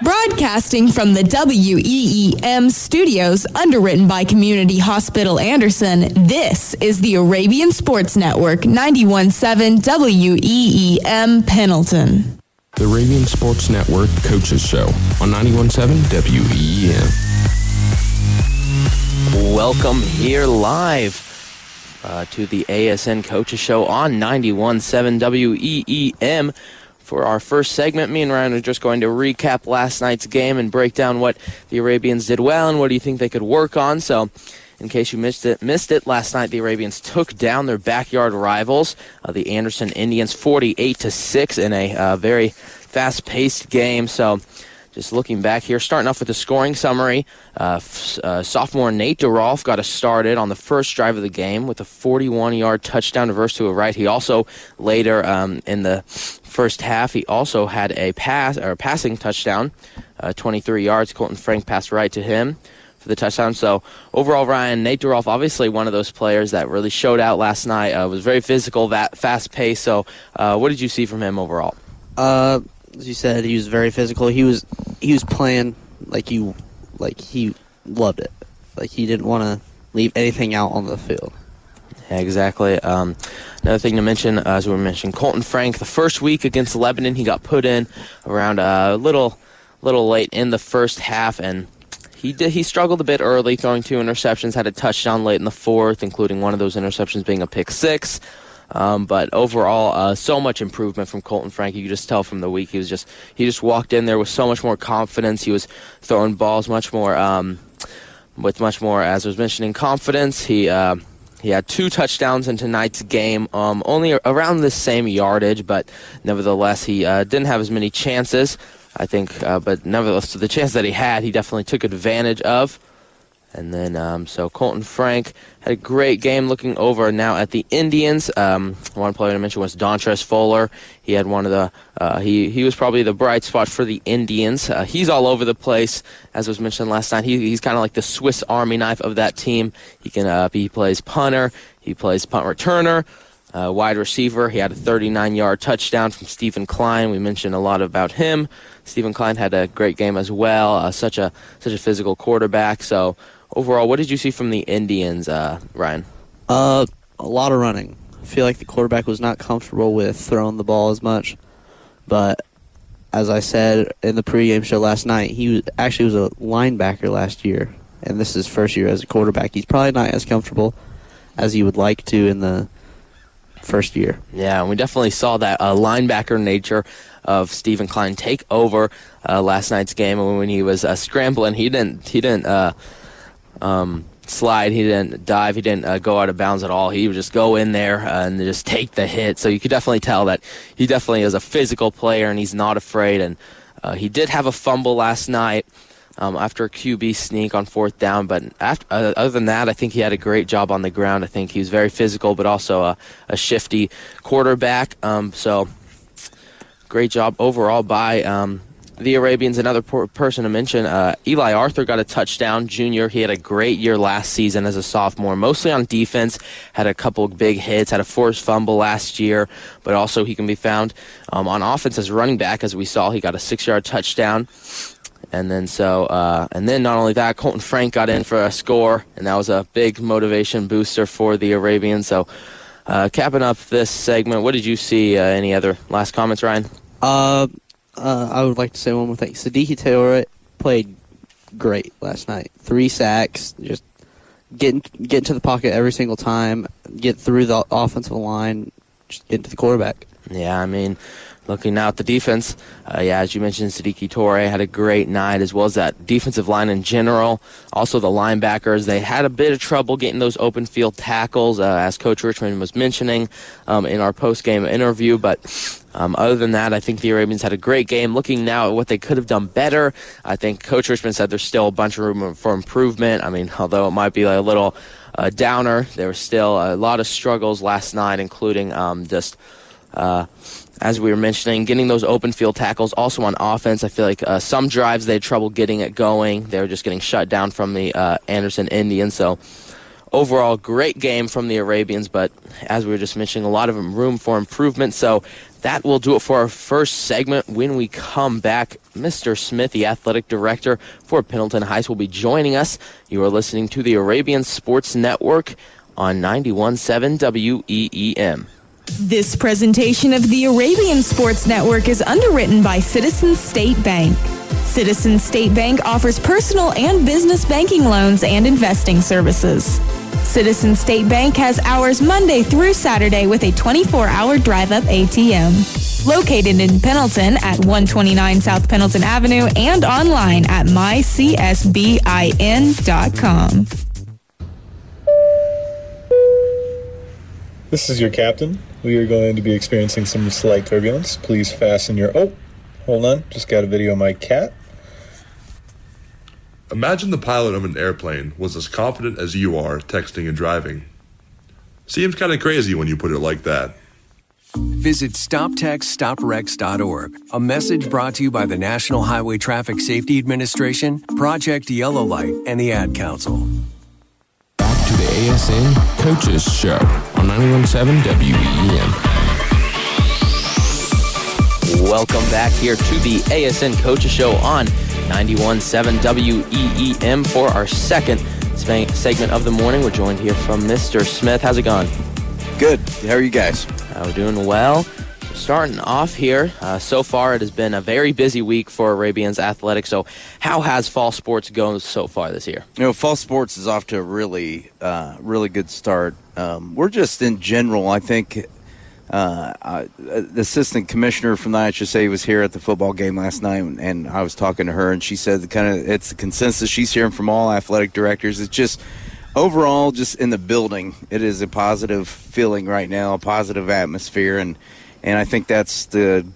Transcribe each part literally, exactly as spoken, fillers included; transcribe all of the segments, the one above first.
Broadcasting from the W E E M studios, underwritten by Community Hospital Anderson, this is the Arabian Sports Network, ninety-one point seven W E E M Pendleton. The Arabian Sports Network Coaches Show on ninety-one point seven W E E M. Welcome here live uh, to the A S N Coaches Show on ninety-one point seven W E E M. For our first segment, me and Ryan are just going to recap last night's game and break down what the Arabians did well and what do you think they could work on. So, in case you missed it, missed it last night, the Arabians took down their backyard rivals, uh, the Anderson Indians, forty-eight to six in a uh, very fast-paced game. So, just looking back here, starting off with the scoring summary, uh, f- uh, sophomore Nate DeRolf got us started on the first drive of the game with a forty-one-yard touchdown reverse to a right. He also later um, in the first half, he also had a pass or a passing touchdown, uh, twenty-three yards. Colton Frank passed right to him for the touchdown. So overall, Ryan, Nate DeRolf, obviously one of those players that really showed out last night. Uh, was very physical, that fast-paced. So uh, what did you see from him overall? Uh. As you said, he was very physical. He was he was playing like you, like he loved it. Like he didn't want to leave anything out on the field. Yeah, exactly. Um, another thing to mention, uh, as we were mentioning, Colton Frank, the first week against Lebanon, he got put in around a uh, little, little late in the first half, and he did he struggled a bit early, throwing two interceptions. Had a touchdown late in the fourth, including one of those interceptions being a pick six. Um, but overall, uh, so much improvement from Colton Frank. You could just tell from the week he was just he just walked in there with so much more confidence. He was throwing balls much more um, with much more, as I was mentioning, confidence. He uh, he had two touchdowns in tonight's game, um, only around the same yardage, but nevertheless he uh, didn't have as many chances, I think. Uh, but nevertheless, the chance that he had, he definitely took advantage of. And then, um, so Colton Frank had a great game. Looking over now at the Indians, um, one player to mention was Dontrez Fuller. He had one of the, uh, he he was probably the bright spot for the Indians. Uh, he's all over the place, as was mentioned last night. He, he's kind of like the Swiss Army knife of that team. He can uh, he plays punter, he plays punt returner, uh, wide receiver. He had a thirty-nine-yard touchdown from Stephen Klein. We mentioned a lot about him. Stephen Klein had a great game as well. Uh, such a such a physical quarterback. So. Overall, what did you see from the Indians, uh, Ryan? Uh, a lot of running. I feel like the quarterback was not comfortable with throwing the ball as much. But as I said in the pregame show last night, he was, actually was a linebacker last year, and this is his first year as a quarterback. He's probably not as comfortable as he would like to in the first year. Yeah, and we definitely saw that uh, linebacker nature of Stephen Klein take over uh, last night's game. And when he was uh, scrambling, he didn't he didn't. Uh, Um, slide. He didn't dive. He didn't uh, go out of bounds at all. He would just go in there uh, and just take the hit. So you could definitely tell that he definitely is a physical player and he's not afraid. And uh, he did have a fumble last night um, after a Q B sneak on fourth down. But after, uh, other than that, I think he had a great job on the ground. I think he was very physical, but also a, a shifty quarterback. Um, so great job overall by um, the Arabians. Another por- person to mention, uh, Eli Arthur got a touchdown, junior. He had a great year last season as a sophomore, mostly on defense, had a couple big hits, had a forced fumble last year, but also he can be found um, on offense as running back, as we saw. He got a six-yard touchdown. And then so, uh, and then not only that, Colton Frank got in for a score, and that was a big motivation booster for the Arabians. So, uh, capping up this segment, what did you see? Uh, any other last comments, Ryan? Uh... Uh, I would like to say one more thing. Siddiqui Taylor played great last night. Three sacks, just getting get into the pocket every single time, get through the offensive line, just get to the quarterback. Yeah, I mean, looking now at the defense, uh, yeah, as you mentioned, Siddiqui Torre had a great night, as well as that defensive line in general. Also the linebackers, they had a bit of trouble getting those open field tackles, uh, as Coach Richmond was mentioning um, in our post-game interview, but Um, other than that, I think the Arabians had a great game. Looking now at what they could have done better, I think Coach Richmond said there's still a bunch of room for improvement. I mean, although it might be a little uh, downer, there was still a lot of struggles last night, including um, just, uh, as we were mentioning, getting those open field tackles. Also on offense, I feel like uh, some drives they had trouble getting it going. They were just getting shut down from the uh, Anderson Indians. So overall, great game from the Arabians, but as we were just mentioning, a lot of room for improvement. So that will do it for our first segment. When we come back, Mister Smith, the athletic director for Pendleton Heights, will be joining us. You are listening to the Arabian Sports Network on ninety-one point seven W E E M. This presentation of the Arabian Sports Network is underwritten by Citizens State Bank. Citizens State Bank offers personal and business banking loans and investing services. Citizens State Bank has hours Monday through Saturday with a twenty-four hour drive-up A T M. Located in Pendleton at one twenty-nine South Pendleton Avenue and online at my c s b i n dot com. This is your captain. We are going to be experiencing some slight turbulence. Please fasten your... Oh, hold on. Just got a video of my cat. Imagine the pilot of an airplane was as confident as you are texting and driving. Seems kind of crazy when you put it like that. Visit stop text stop wrecks dot org. A message brought to you by the National Highway Traffic Safety Administration, Project Yellow Light, and the Ad Council. Back to the A S N Coaches Show on ninety-one point seven W E E M. Welcome back here to the A S N Coaches Show on ninety-one point seven W E E M for our second segment of the morning. We're joined here from Mister Smith. How's it going? Good. How are you guys? Uh, we're doing well. Starting off here, uh, so far it has been a very busy week for Arabians athletics. So how has fall sports gone so far this year? You know, fall sports is off to a really, uh, really good start. Um, we're just in general, I think, uh, I, the assistant commissioner from the I H S A was here at the football game last night, and I was talking to her, and she said kind of it's the consensus she's hearing from all athletic directors. It's just overall, just in the building, it is a positive feeling right now, a positive atmosphere, and and I think that's the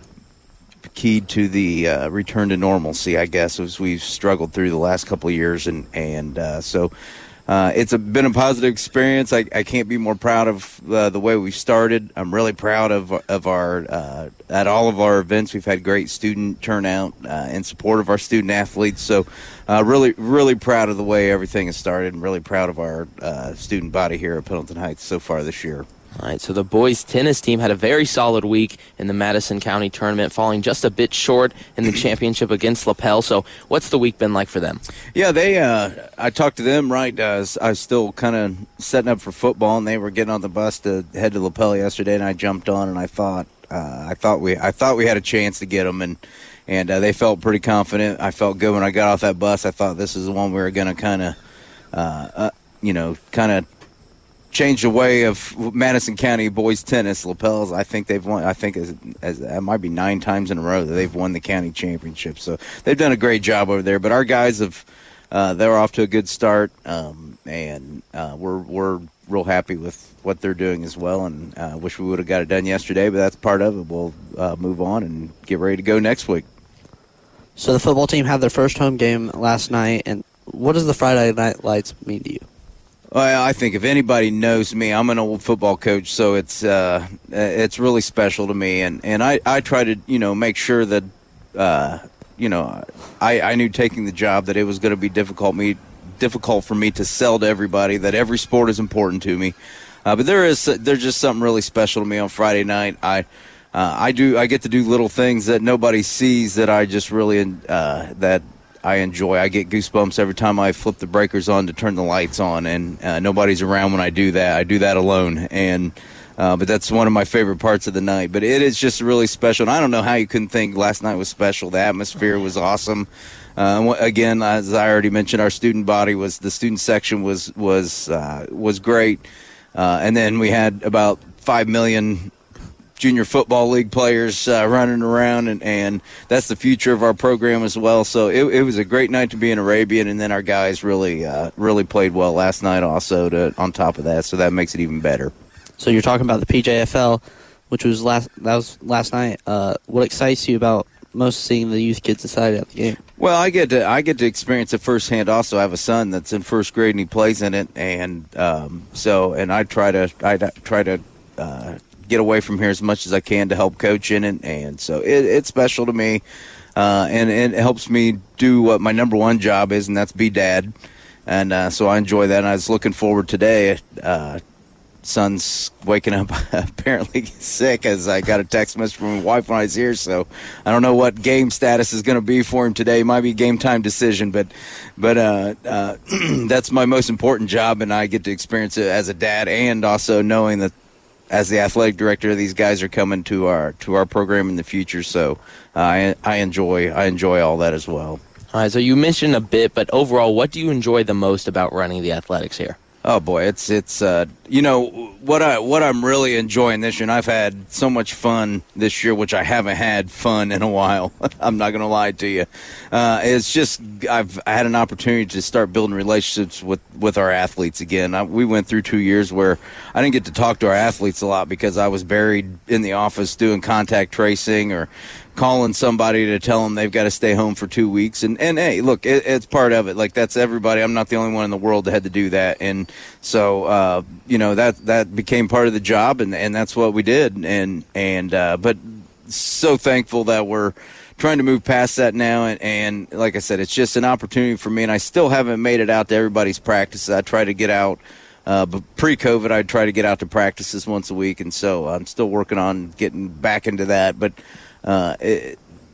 key to the uh, return to normalcy, I guess, as we've struggled through the last couple of years, and and uh, so. Uh, it's a, been a positive experience. I, I can't be more proud of uh, the way we started. I'm really proud of of our uh, at all of our events. We've had great student turnout uh, in support of our student athletes. So, uh, really, really proud of the way everything has started, and really proud of our uh, student body here at Pendleton Heights so far this year. All right, so the boys tennis team had a very solid week in the Madison County tournament, falling just a bit short in the championship against LaPel. So what's the week been like for them? Yeah, they. Uh, I talked to them, right, uh, I was still kind of setting up for football, and they were getting on the bus to head to LaPel yesterday, and I jumped on, and I thought uh, I thought we I thought we had a chance to get them, and, and uh, they felt pretty confident. I felt good when I got off that bus. I thought this is the one we were going to kind of, uh, uh, you know, kind of change the way of Madison County boys tennis. LaPel's, I think they've won, I think as, as, it might be nine times in a row that they've won the county championship. So they've done a great job over there. But our guys have, uh, they're off to a good start, um, and uh, we're we're real happy with what they're doing as well. And uh, wish we would have got it done yesterday, but that's part of it. We'll uh, move on and get ready to go next week. So the football team had their first home game last night, and what does the Friday Night Lights mean to you? Well, I think if anybody knows me, I'm an old football coach, so it's uh, it's really special to me, and, and I, I try to you know make sure that uh, you know I, I knew taking the job that it was going to be difficult me difficult for me to sell to everybody that every sport is important to me, uh, but there is there's just something really special to me on Friday night. I uh, I do I get to do little things that nobody sees that I just really uh, that. I enjoy. I get goosebumps every time I flip the breakers on to turn the lights on, and uh, nobody's around when I do that. I do that alone, and uh, but that's one of my favorite parts of the night. But it is just really special, and I don't know how you couldn't think last night was special. The atmosphere was awesome. Uh, again, as I already mentioned, our student body was the student section was was uh, was great, uh, and then we had about five million junior football league players uh, running around, and, and that's the future of our program as well. So it, it was a great night to be an Arabian, and then our guys really uh, really played well last night also to, on top of that, so that makes it even better. So you're talking about the P J F L, which was last that was last night. Uh, what excites you about most seeing the youth kids decided at the game? Well, I get to I get to experience it firsthand. Also, I have a son that's in first grade and he plays in it, and um, so and I try to I try to uh, get away from here as much as I can to help coach in it, and so it, it's special to me, uh, and, and it helps me do what my number one job is, and that's be dad, and uh, so I enjoy that. And I was looking forward today uh, son's waking up apparently sick, as I got a text message from my wife when I was here. So I don't know what game status is going to be for him today. It might be game time decision, but but uh, uh, that's my most important job, and I get to experience it as a dad, and also knowing that as the athletic director, these guys are coming to our to our program in the future. So uh, I I enjoy I enjoy all that as well. All right, so you mentioned a bit, but overall, what do you enjoy the most about running the athletics here? Oh boy, it's it's uh, you know what I what I'm really enjoying this year, and I've had so much fun this year, which I haven't had fun in a while. I'm not going to lie to you. Uh, it's just I've had an opportunity to start building relationships with, with our athletes again. I, we went through two years where I didn't get to talk to our athletes a lot because I was buried in the office doing contact tracing or calling somebody to tell them they've got to stay home for two weeks. And, and hey, look, it, it's part of it. Like, that's everybody. I'm not the only one in the world that had to do that. And so, uh, you know, that that became part of the job, and, and that's what we did. And, and uh, but so thankful that we're trying to move past that now. And, and like I said, it's just an opportunity for me, and I still haven't made it out to everybody's practices. I try to get out. Uh, but pre-COVID, I'd try to get out to practices once a week, and so I'm still working on getting back into that. But uh, it,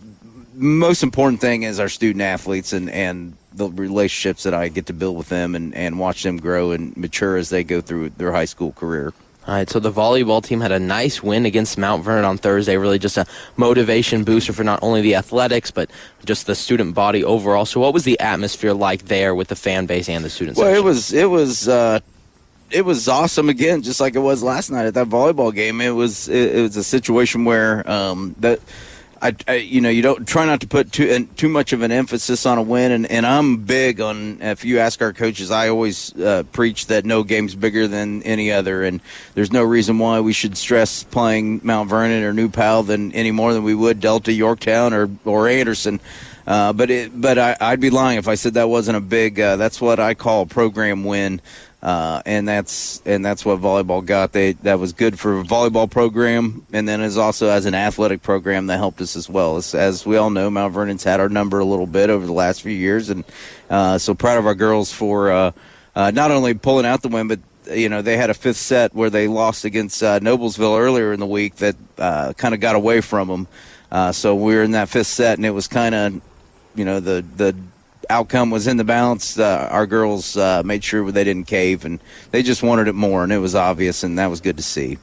most important thing is our student athletes and, and the relationships that I get to build with them and, and watch them grow and mature as they go through their high school career. All right, so the volleyball team had a nice win against Mount Vernon on Thursday, really just a motivation booster for not only the athletics, but just the student body overall. So what was the atmosphere like there with the fan base and the students? Well, section? it was it was uh, it was awesome again, just like it was last night at that volleyball game. It was it, it was a situation where um, that. I, I, you know, you don't try not to put too uh, too much of an emphasis on a win, and, and I'm big on. If you ask our coaches, I always uh, preach that no game's bigger than any other, and there's no reason why we should stress playing Mount Vernon or New Pal than any more than we would Delta, Yorktown, or or Anderson. Uh, but it, but I, I'd be lying if I said that wasn't a big. Uh, that's what I call a program win. Uh, and that's and that's what volleyball got. They that was good for a volleyball program, and then is also as an athletic program that helped us as well. As, as we all know, Mount Vernon's had our number a little bit over the last few years, and uh, so proud of our girls for uh, uh, not only pulling out the win, but you know they had a fifth set where they lost against uh, Noblesville earlier in the week that uh, kind of got away from them. Uh, so we were in that fifth set, and it was kind of you know the the. outcome was in the balance. Uh, our girls uh, made sure they didn't cave, and they just wanted it more, and it was obvious, and that was good to see.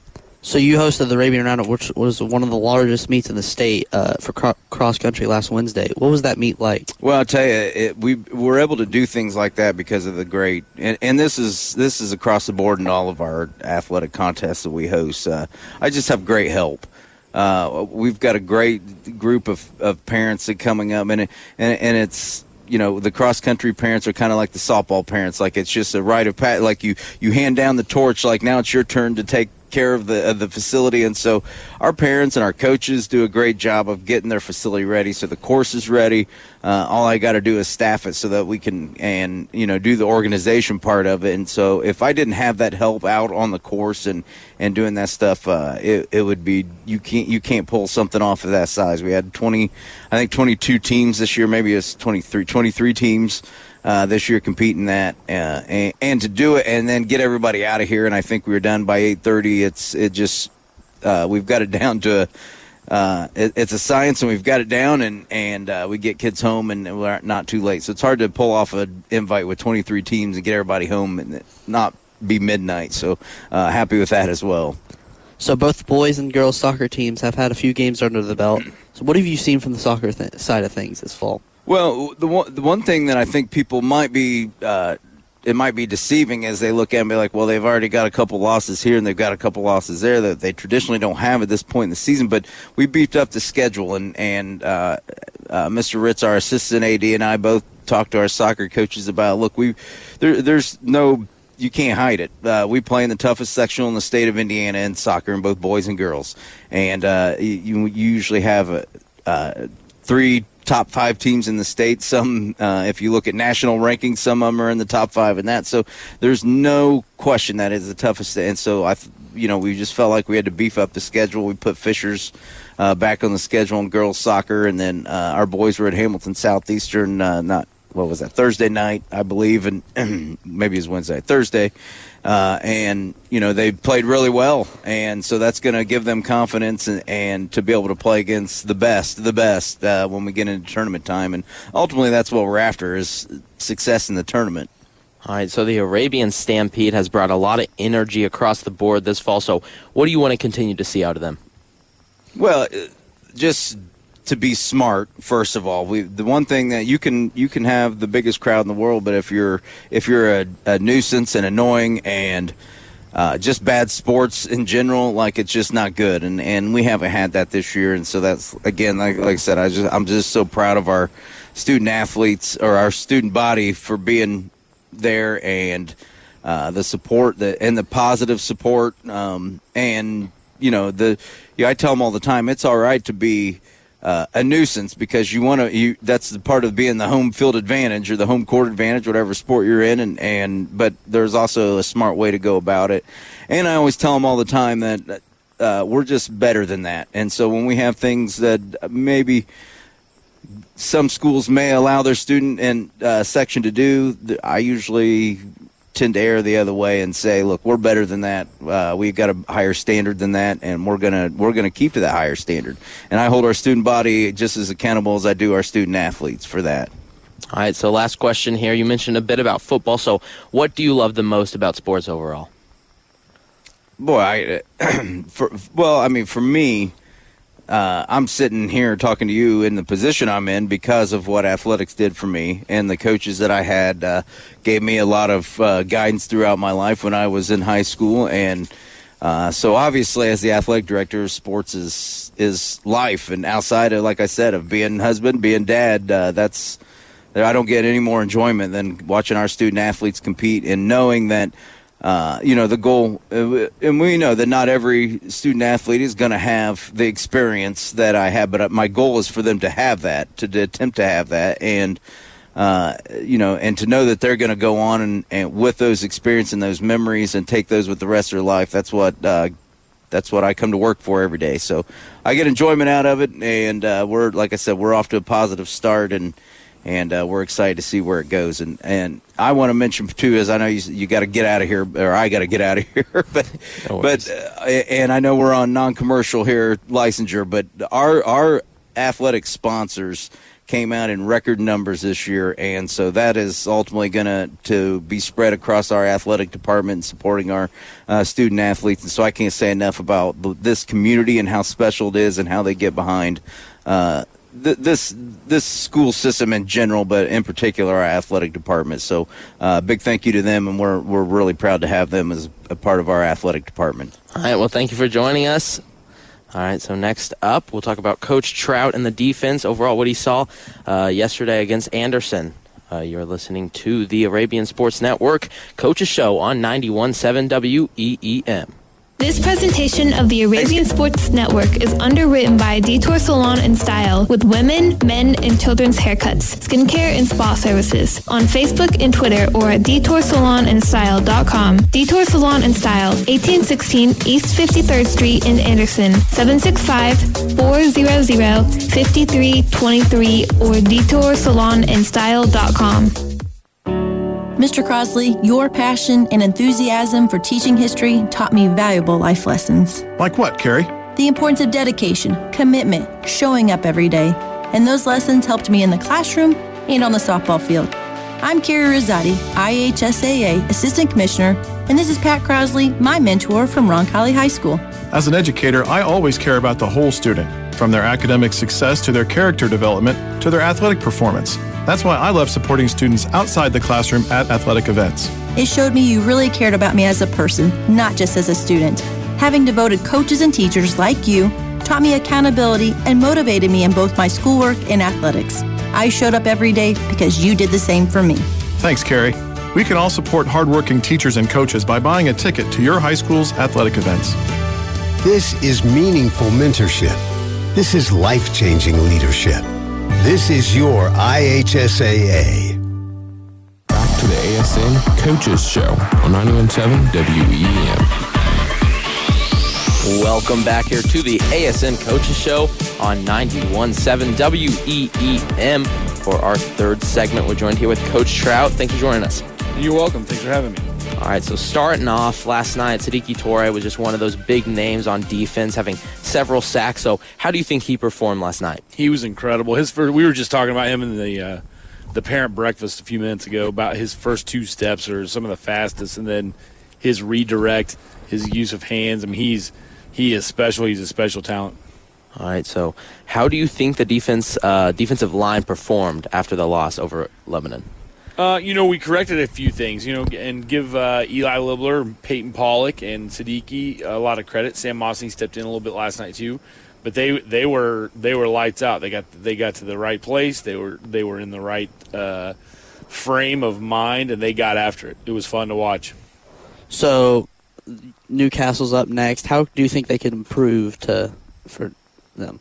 So you hosted the Arabian Roundup, which was one of the largest meets in the state uh, for cro- cross country last Wednesday. What was that meet like? Well, I'll tell you, it, we were able to do things like that because of the great, and, and this is this is across the board in all of our athletic contests that we host. Uh, I just have great help. Uh, we've got a great group of, of parents that coming up, and it, and, and it's. You know, the cross-country parents are kind of like the softball parents. Like, it's just a rite of passage. Like, you, you hand down the torch, like, now it's your turn to take care of the of the facility. And so our parents and our coaches do a great job of getting their facility ready. So the course is ready. Uh, all I got to do is staff it so that we can, and, you know, do the organization part of it. And so if I didn't have that help out on the course and, and doing that stuff, uh, it, it would be, you can't, you can't pull something off of that size. We had twenty, I think twenty-two teams this year, maybe it's twenty-three, twenty-three teams. Uh, this year competing that uh, and, and to do it and then get everybody out of here, and I think we were done by eight thirty. It's it just uh, we've got it down to uh, it, it's a science, and we've got it down, and and uh, we get kids home and we're not too late. So it's hard to pull off an invite with twenty-three teams and get everybody home and not be midnight. So uh, happy with that as well. So both boys and girls soccer teams have had a few games under the belt. So what have you seen from the soccer th- side of things this fall? Well, the one, the one thing that I think people might be, uh, it might be deceiving as they look at me like, well, they've already got a couple losses here and they've got a couple losses there that they traditionally don't have at this point in the season. But we beefed up the schedule, and, and uh, uh, Mister Ritz, our assistant A D, and I both talked to our soccer coaches about, look, we there, there's no, you can't hide it. Uh, we play in the toughest sectional in the state of Indiana in soccer, in both boys and girls. And uh, you, you usually have a, uh, three top five teams in the state. Some, uh, if you look at national rankings, some of them are in the top five in that. So there's no question that is the toughest. And so, I, you know, we just felt like we had to beef up the schedule. We put Fishers uh, back on the schedule in girls soccer, and then uh, our boys were at Hamilton Southeastern uh, not what was that, Thursday night, I believe, and maybe it was Wednesday, Thursday. Uh, and, you know, they played really well. And so that's going to give them confidence and, and to be able to play against the best, the best uh, when we get into tournament time. And ultimately that's what we're after, is success in the tournament. All right, so the Arabian Stampede has brought a lot of energy across the board this fall. So what do you want to continue to see out of them? Well, just to be smart, first of all. We the one thing that you can you can have the biggest crowd in the world, but if you're if you're a, a nuisance and annoying and uh, just bad sports in general, like, it's just not good. And and we haven't had that this year. And so that's, again, like like I said, I just I'm just so proud of our student athletes, or our student body, for being there, and uh, the support that and the positive support. Um, and you know the yeah, I tell them all the time, it's all right to be Uh, a nuisance, because you want to. You that's the part of being the home field advantage, or the home court advantage, whatever sport you're in. And, and but there's also a smart way to go about it. And I always tell them all the time that uh, we're just better than that. And so when we have things that maybe some schools may allow their student and uh, section to do, I usually tend to err the other way and say, look, we're better than that. Uh, we've got a higher standard than that, and we're gonna we're gonna keep to that higher standard. And I hold our student body just as accountable as I do our student athletes for that. All right, so last question here. You mentioned a bit about football. So what do you love the most about sports overall? Boy, I for, well, I mean, for me, Uh, I'm sitting here talking to you in the position I'm in because of what athletics did for me, and the coaches that I had uh, gave me a lot of uh, guidance throughout my life when I was in high school. And uh, so obviously, as the athletic director, sports is is life. And outside of, like I said, of being husband, being dad, uh, that's I don't get any more enjoyment than watching our student athletes compete, and knowing that Uh, you know, the goal, uh, and we know that not every student athlete is going to have the experience that I have, but my goal is for them to have that, to, to attempt to have that, and, uh, you know, and to know that they're going to go on and, and with those experiences and those memories and take those with the rest of their life. That's what, uh, that's what I come to work for every day. So I get enjoyment out of it, and uh, we're, like I said, we're off to a positive start, and And uh, we're excited to see where it goes. And, and I want to mention, too, is I know you, you got to get out of here, or I got to get out of here. but no but uh, and I know we're on non-commercial here, licensure, but our our athletic sponsors came out in record numbers this year, and so that is ultimately going to to be spread across our athletic department and supporting our uh, student athletes. And so I can't say enough about this community and how special it is and how they get behind uh this this school system in general, but in particular our athletic department. So uh, big thank you to them, and we're we're really proud to have them as a part of our athletic department. All right, well, thank you for joining us. All right, so next up, we'll talk about Coach Trout and the defense, overall what he saw uh, yesterday against Anderson. Uh, you're listening to the Arabian Sports Network Coaches Show on ninety-one point seven W E E M. This presentation of the Arabian Sports Network is underwritten by Detour Salon and Style, with women, men, and children's haircuts, skincare, and spa services on Facebook and Twitter, or at detour salon and style dot com. Detour Salon and Style, eighteen sixteen East fifty-third Street in Anderson, seven six five, four hundred, fifty-three twenty-three, or detour salon and style dot com. Mister Crosley, your passion and enthusiasm for teaching history taught me valuable life lessons. Like what, Carrie? The importance of dedication, commitment, showing up every day. And those lessons helped me in the classroom and on the softball field. I'm Carrie Rosati, I H S A A Assistant Commissioner, and this is Pat Crosley, my mentor from Roncalli High School. As an educator, I always care about the whole student, from their academic success to their character development to their athletic performance. That's why I love supporting students outside the classroom at athletic events. It showed me you really cared about me as a person, not just as a student. Having devoted coaches and teachers like you taught me accountability and motivated me in both my schoolwork and athletics. I showed up every day because you did the same for me. Thanks, Carrie. We can all support hardworking teachers and coaches by buying a ticket to your high school's athletic events. This is meaningful mentorship. This is life-changing leadership. This is your I H S A A. Back to the A S N Coaches Show on ninety-one point seven W E E M. Welcome back here to the A S N Coaches Show on ninety-one point seven W E E M. for our third segment. We're joined here with Coach Trout. Thank you for joining us. You're welcome. Thanks for having me. All right, so starting off last night, Siddiqui Toure was just one of those big names on defense, having several sacks. So how do you think he performed last night? He was incredible. His first, we were just talking about him in the uh, the parent breakfast a few minutes ago about his first two steps are some of the fastest, and then his redirect, his use of hands. I mean, he's he is special. He's a special talent. All right, so how do you think the defense uh, defensive line performed after the loss over Lebanon? Uh, you know, we corrected a few things, you know, and give uh, Eli Libler, Peyton Pollock, and Siddiqui a lot of credit. Sam Mossing stepped in a little bit last night too, but they they were they were lights out. They got they got to the right place. They were they were in the right uh, frame of mind, and they got after it. It was fun to watch. So, Newcastle's up next. How do you think they can improve to for them?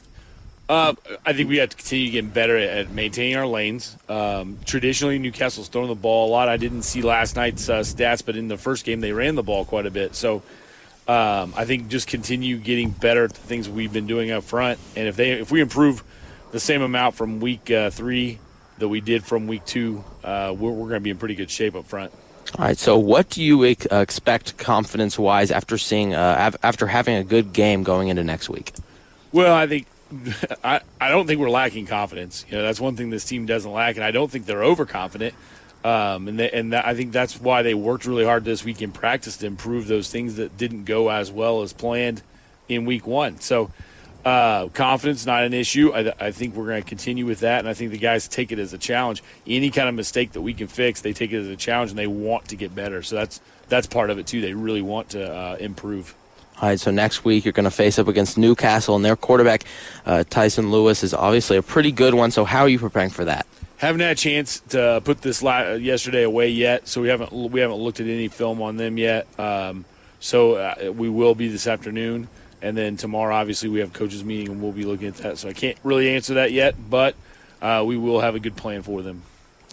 Uh, I think we have to continue getting better at, at maintaining our lanes. Um, traditionally, Newcastle's thrown the ball a lot. I didn't see last night's uh, stats, but in the first game they ran the ball quite a bit. So um, I think just continue getting better at the things we've been doing up front. And if they if we improve the same amount from week uh, three that we did from week two, uh, we're, we're going to be in pretty good shape up front. All right, so what do you uh, expect confidence-wise after seeing uh, after having a good game going into next week? Well, I think I, I don't think we're lacking confidence. You know, that's one thing this team doesn't lack, and I don't think they're overconfident. Um, and they, and that, I think that's why they worked really hard this week in practice to improve those things that didn't go as well as planned in week one. So uh, confidence not an issue. I, I think we're going to continue with that, and I think the guys take it as a challenge. Any kind of mistake that we can fix, they take it as a challenge, and they want to get better. So that's that's part of it too. They really want to uh, improve. All right, so next week you're going to face up against Newcastle, and their quarterback, uh, Tyson Lewis, is obviously a pretty good one. So how are you preparing for that? Haven't had a chance to put this la- yesterday away yet, so we haven't we haven't looked at any film on them yet. Um, so uh, we will be this afternoon, and then tomorrow, obviously, we have coaches meeting, and we'll be looking at that. So I can't really answer that yet, but uh, we will have a good plan for them.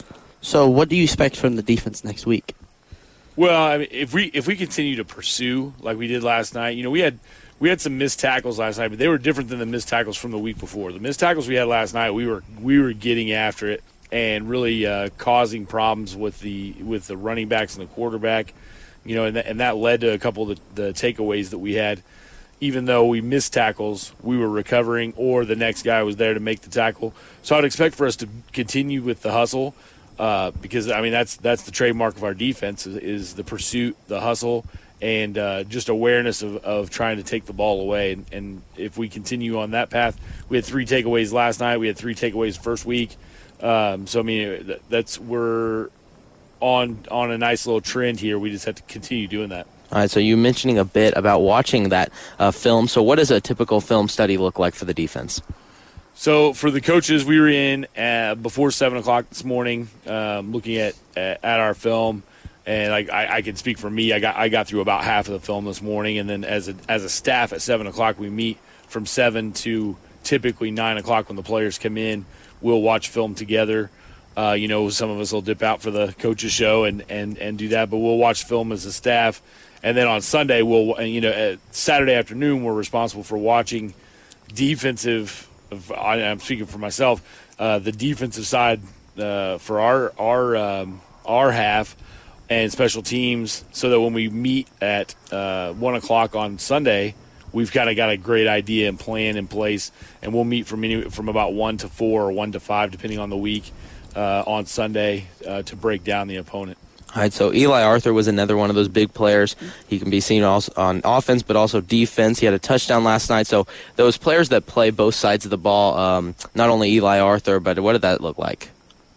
So what do you expect from the defense next week? Well, I mean, if we if we continue to pursue like we did last night, you know, we had we had some missed tackles last night, but they were different than the missed tackles from the week before. The missed tackles we had last night, we were we were getting after it and really uh, causing problems with the with the running backs and the quarterback, you know, and that, and that led to a couple of the, the takeaways that we had. Even though we missed tackles, we were recovering, or the next guy was there to make the tackle. So I'd expect for us to continue with the hustle. Uh, because, I mean, that's that's the trademark of our defense is, is the pursuit, the hustle, and uh, just awareness of, of trying to take the ball away. And, and if we continue on that path, we had three takeaways last night. We had three takeaways first week. Um, so, I mean, that's we're on on a nice little trend here. We just have to continue doing that. All right, so you mentioning a bit about watching that uh, film. So what does a typical film study look like for the defense? So for the coaches, we were in uh, before seven o'clock this morning, um, looking at at our film, and I, I, I can speak for me. I got I got through about half of the film this morning, and then as a as a staff at seven o'clock, we meet from seven to typically nine o'clock when the players come in. We'll watch film together. Uh, you know, some of us will dip out for the coaches show and, and, and do that, but we'll watch film as a staff, and then on Sunday we'll you know at Saturday afternoon we're responsible for watching defensive. I'm speaking for myself. Uh, the defensive side uh, for our our um, our half and special teams, so that when we meet at uh, one o'clock on Sunday, we've kind of got a great idea and plan in place, and we'll meet from any, from about one to four or one to five, depending on the week, uh, on Sunday uh, to break down the opponent. All right, so Eli Arthur was another one of those big players. He can be seen also on offense, but also defense. He had a touchdown last night. So those players that play both sides of the ball, um, not only Eli Arthur, but what did that look like?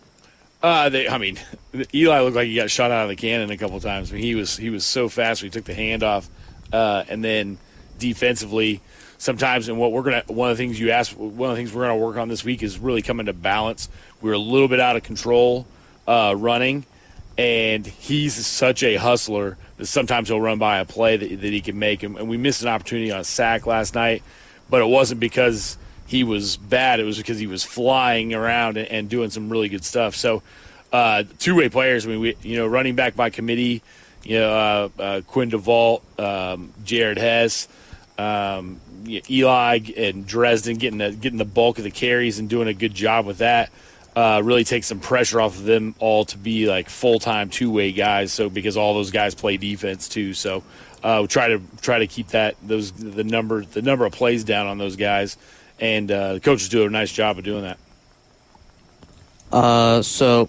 Uh, they, I mean, Eli looked like he got shot out of the cannon a couple of times. I mean, he was he was so fast. We took the handoff, uh, and then defensively, sometimes, and what we're gonna one of the things you asked, one of the things we're gonna work on this week is really coming to balance. We were a little bit out of control uh, running. And he's such a hustler that sometimes he'll run by a play that, that he can make. And, and we missed an opportunity on a sack last night, but it wasn't because he was bad. It was because he was flying around and, and doing some really good stuff. So uh, two-way players, I mean, we, you know, running back by committee, you know, uh, uh, Quinn DeVault, um, Jared Hess, um, Eli and Dresden getting the, getting the bulk of the carries and doing a good job with that. uh, really take some pressure off of them all to be like full-time two-way guys. So because all those guys play defense too, so uh, we try to try to keep that those the number the number of plays down on those guys, and uh, the coaches do a nice job of doing that. Uh, so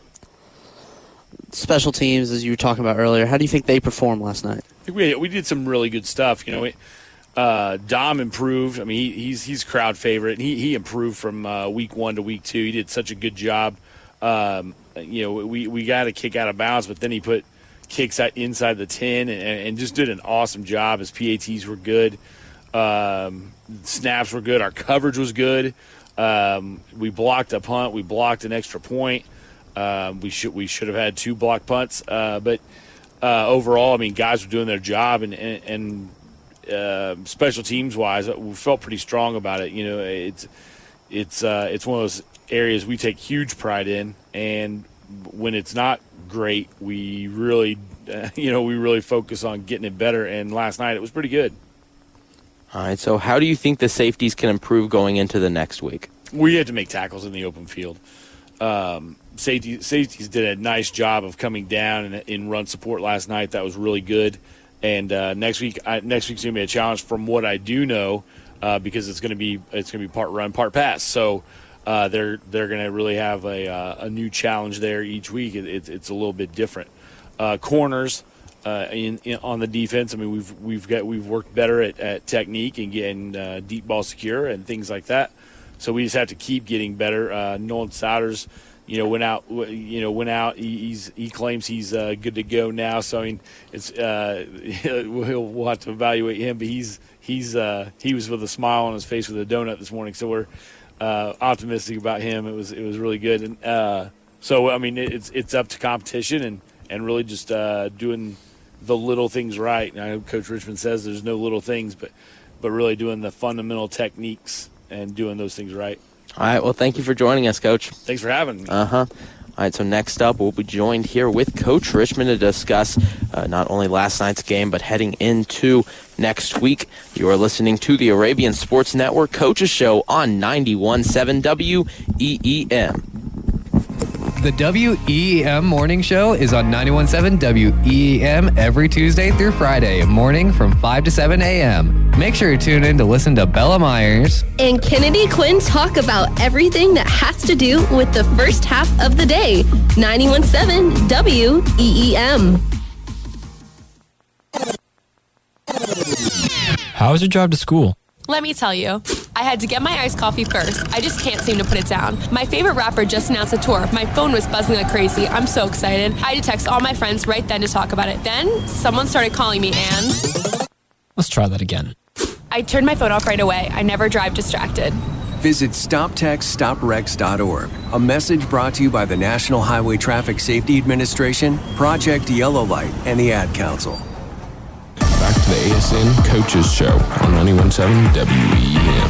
special teams, as you were talking about earlier, how do you think they performed last night? I think we we did some really good stuff. You know, we, uh, Dom improved. I mean, he, he's he's crowd favorite. And he he improved from uh, week one to week two. He did such a good job. Um, you know, we we got a kick out of bounds, but then he put kicks out inside the ten and, and just did an awesome job. His P A Ts were good. Um, snaps were good. Our coverage was good. Um, we blocked a punt. We blocked an extra point. Um, we should we should have had two block punts. Uh, but uh, overall, I mean, guys were doing their job, and and, and uh, special teams wise, we felt pretty strong about it. You know, it's it's uh, it's one of those areas we take huge pride in, and when it's not great, we really uh, you know we really focus on getting it better. And last night it was pretty good. All right, so how do you think the safeties can improve going into the next week? We had to make tackles in the open field. Um, safety, safeties did a nice job of coming down in, in run support last night. That was really good. And uh, next week, I, next week's gonna be a challenge from what I do know, uh, because it's gonna be it's gonna be part run, part pass. So uh, they're they're gonna really have a uh, a new challenge there each week. It, it, it's a little bit different. Uh, corners. Uh, in, in on the defense, I mean we've we've got we've worked better at, at technique and getting uh, deep ball secure and things like that. So we just have to keep getting better. Uh, Nolan Souders, you know, went out. You know, went out. He, he's he claims he's uh, good to go now. So I mean, it's uh, we'll, we'll have to evaluate him. But he's he's uh, he was with a smile on his face with a donut this morning. So we're uh, optimistic about him. It was it was really good. And uh, so I mean, it's it's up to competition and and really just uh, doing the little things right. And I know Coach Richmond says there's no little things, but but really doing the fundamental techniques and doing those things right. All right, well, thank you for joining us, Coach. Thanks for having me. Uh-huh. All right, so next up, we'll be joined here with Coach Richmond to discuss uh, not only last night's game, but heading into next week. You are listening to the Arabian Sports Network Coaches Show on ninety-one point seven W E E M. The W E E M Morning Show is on ninety-one point seven W E E M every Tuesday through Friday morning from five to seven a.m. Make sure you tune in to listen to Bella Myers and Kennedy Quinn talk about everything that has to do with the first half of the day. ninety-one point seven W E E M. How was your drive to school? Let me tell you, I had to get my iced coffee first. I just can't seem to put it down. My favorite rapper just announced a tour. My phone was buzzing like crazy. I'm so excited. I had to text all my friends right then to talk about it. Then someone started calling me and... Let's try that again. I turned my phone off right away. I never drive distracted. Visit stop text stop wrecks dot org. A message brought to you by the National Highway Traffic Safety Administration, Project Yellow Light, and the Ad Council. Back to the A S N Coaches Show on ninety-one point seven W E E M.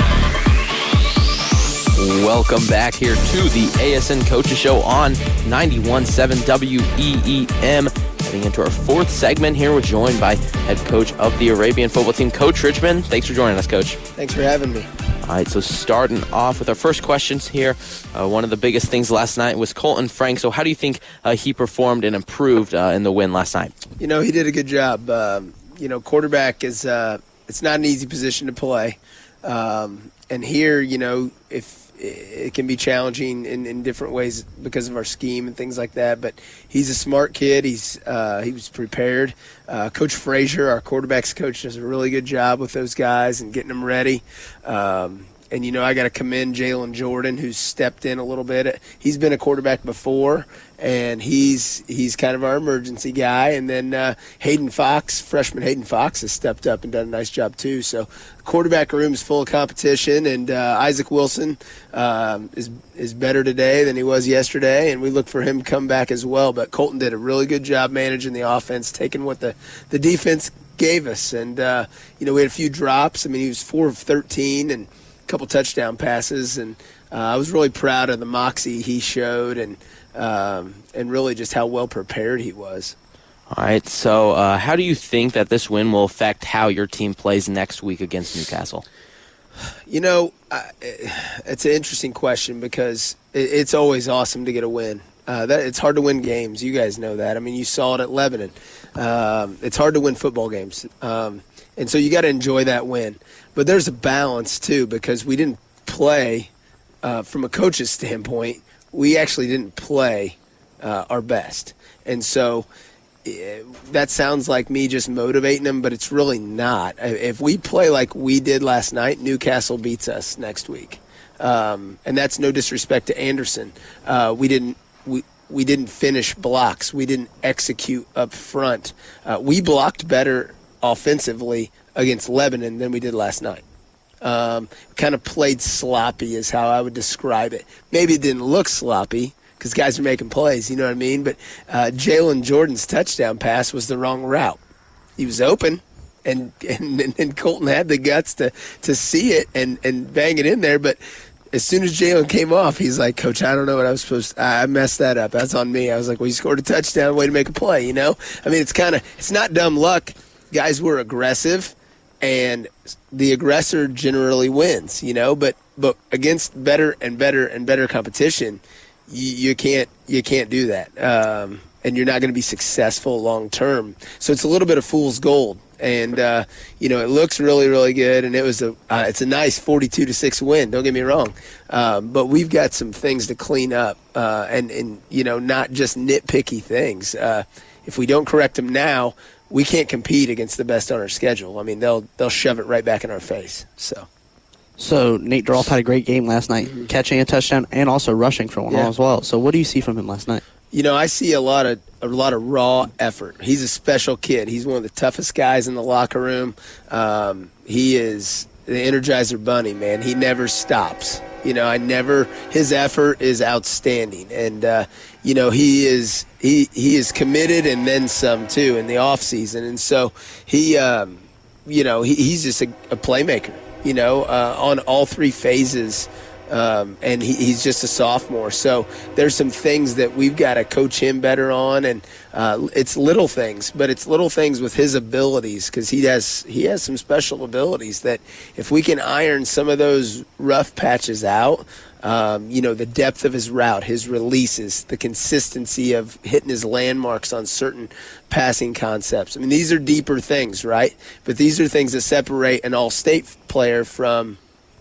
Welcome back here to the A S N Coaches Show on ninety-one point seven W E E M. Heading into our fourth segment here, we're joined by head coach of the Arabian football team, Coach Richmond. Thanks for joining us, Coach. Thanks for having me. All right, so starting off with our first questions here, uh, one of the biggest things last night was Colton Frank. So how do you think uh, he performed and improved uh, in the win last night? You know, he did a good job. Um, you know, quarterback is uh, it's not an easy position to play. Um, and here, you know, if it can be challenging in, in different ways because of our scheme and things like that. But he's a smart kid. He's uh, he was prepared. Uh, coach Frazier, our quarterbacks coach, does a really good job with those guys and getting them ready. Um, and, you know, I got to commend Jalen Jordan, who's stepped in a little bit. He's been a quarterback before, and he's he's kind of our emergency guy. And then uh, Hayden Fox, freshman Hayden Fox, has stepped up and done a nice job too. So the quarterback room is full of competition, and uh, Isaac Wilson um, is is better today than he was yesterday, and we look for him to come back as well. But Colton did a really good job managing the offense, taking what the, the defense gave us. And, uh, you know, we had a few drops. I mean, he was four of thirteen and a couple touchdown passes, and uh, I was really proud of the moxie he showed and um, and really just how well prepared he was. All right, so uh, how do you think that this win will affect how your team plays next week against Newcastle? You know, I, it's an interesting question because it, it's always awesome to get a win. Uh, that it's hard to win games. You guys know that. I mean, you saw it at Lebanon. Um, it's hard to win football games, um, and so you got to enjoy that win. But there's a balance too because we didn't play uh, from a coach's standpoint. We actually didn't play uh, our best, and so uh, that sounds like me just motivating them, but it's really not. If we play like we did last night, Newcastle beats us next week, um, and that's no disrespect to Anderson. Uh, we didn't. We we didn't finish blocks. We didn't execute up front. Uh, we blocked better offensively against Lebanon than we did last night. Um, kind of played sloppy is how I would describe it. Maybe it didn't look sloppy because guys are making plays, you know what I mean? But uh, Jalen Jordan's touchdown pass was the wrong route. He was open, and and, and Colton had the guts to, to see it and, and bang it in there, but as soon as Jalen came off, he's like, Coach, I don't know what I was supposed to – I messed that up. That's on me. I was like, well, you scored a touchdown. Way to make a play, you know? I mean, it's kind of – it's not dumb luck. Guys were aggressive, and the aggressor generally wins, you know? But but against better and better and better competition, you, you can't you can't do that. Um, and you're not going to be successful long term. So it's a little bit of fool's gold. And, uh, you know, it looks really, really good, and it was a uh, it's a nice forty-two to six win, don't get me wrong. Um, but we've got some things to clean up uh, and, and, you know, not just nitpicky things. Uh, if we don't correct them now, we can't compete against the best on our schedule. I mean, they'll they'll shove it right back in our face. So, so Nate Droff had a great game last night, mm-hmm. catching a touchdown and also rushing for one yeah. as well. So what do you see from him last night? You know, I see a lot of a lot of raw effort. He's a special kid. He's one of the toughest guys in the locker room. Um, he is the Energizer Bunny, man. He never stops. You know, I never. His effort is outstanding, and uh, you know he is he he is committed and then some too in the off season. And so he, um, you know, he, he's just a, a playmaker. You know, uh, on all three phases. Um, and he, he's just a sophomore. So there's some things that we've got to coach him better on, and uh, it's little things, but it's little things with his abilities because he has he has some special abilities that if we can iron some of those rough patches out, um, you know, the depth of his route, his releases, the consistency of hitting his landmarks on certain passing concepts. I mean, these are deeper things, right? But these are things that separate an all-state player from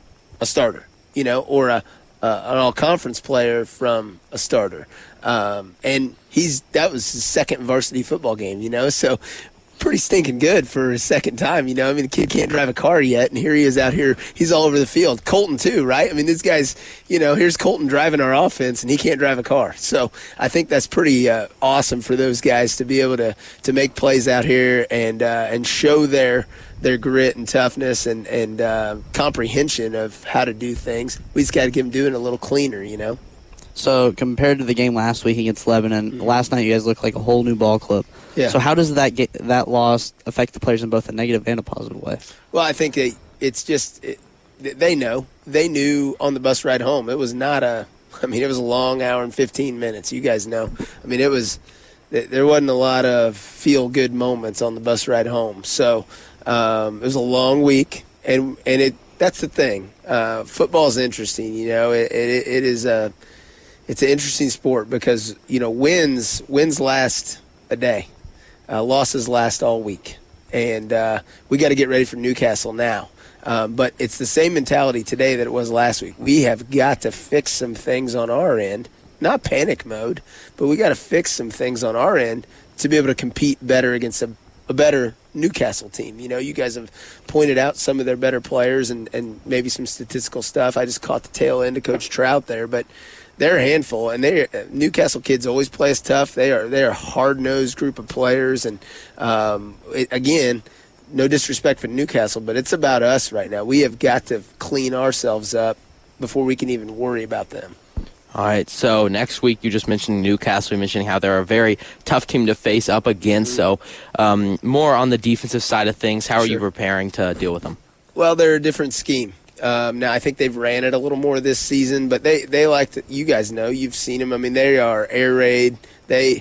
a starter. You know, or a, uh, an all-conference player from a starter. Um, and he's that was his second varsity football game, you know, so pretty stinking good for his second time, you know. I mean, the kid can't drive a car yet, and here he is out here. He's all over the field. Colton, too, right? I mean, this guy's, you know, here's Colton driving our offense, and he can't drive a car. So I think that's pretty uh, awesome for those guys to be able to, to make plays out here and uh, and show their – their grit and toughness and, and uh, comprehension of how to do things. We just got to get them doing a little cleaner, you know. So compared to the game last week against Lebanon, mm-hmm. last night you guys looked like a whole new ball club. Yeah. So how does that get, that loss affect the players in both a negative and a positive way? Well, I think they, it's just it, they know. They knew on the bus ride home. It was not a – I mean, it was a long hour and fifteen minutes. You guys know. I mean, it was – there wasn't a lot of feel-good moments on the bus ride home. So – Um, it was a long week, and and it that's the thing. Uh, football is interesting, you know. It, it it is a it's an interesting sport because you know wins wins last a day, uh, losses last all week, and uh, we got to get ready for Newcastle now. Um, but it's the same mentality today that it was last week. We have got to fix some things on our end, not panic mode, but we got to fix some things on our end to be able to compete better against a, a better Newcastle team. You know, you guys have pointed out some of their better players and, and maybe some statistical stuff. I just caught the tail end of Coach Trout there, but they're a handful, and they Newcastle kids always play us tough. They are they are a hard-nosed group of players, and um, it, again, no disrespect for Newcastle, but it's about us right now. We have got to clean ourselves up before we can even worry about them. All right, so next week you just mentioned Newcastle. You mentioned how they're a very tough team to face up against. So um, more on the defensive side of things, how are Sure. you preparing to deal with them? Well, they're a different scheme. Um, now, I think they've ran it a little more this season, but they, they like to, you guys know, you've seen them. I mean, they are air raid. They,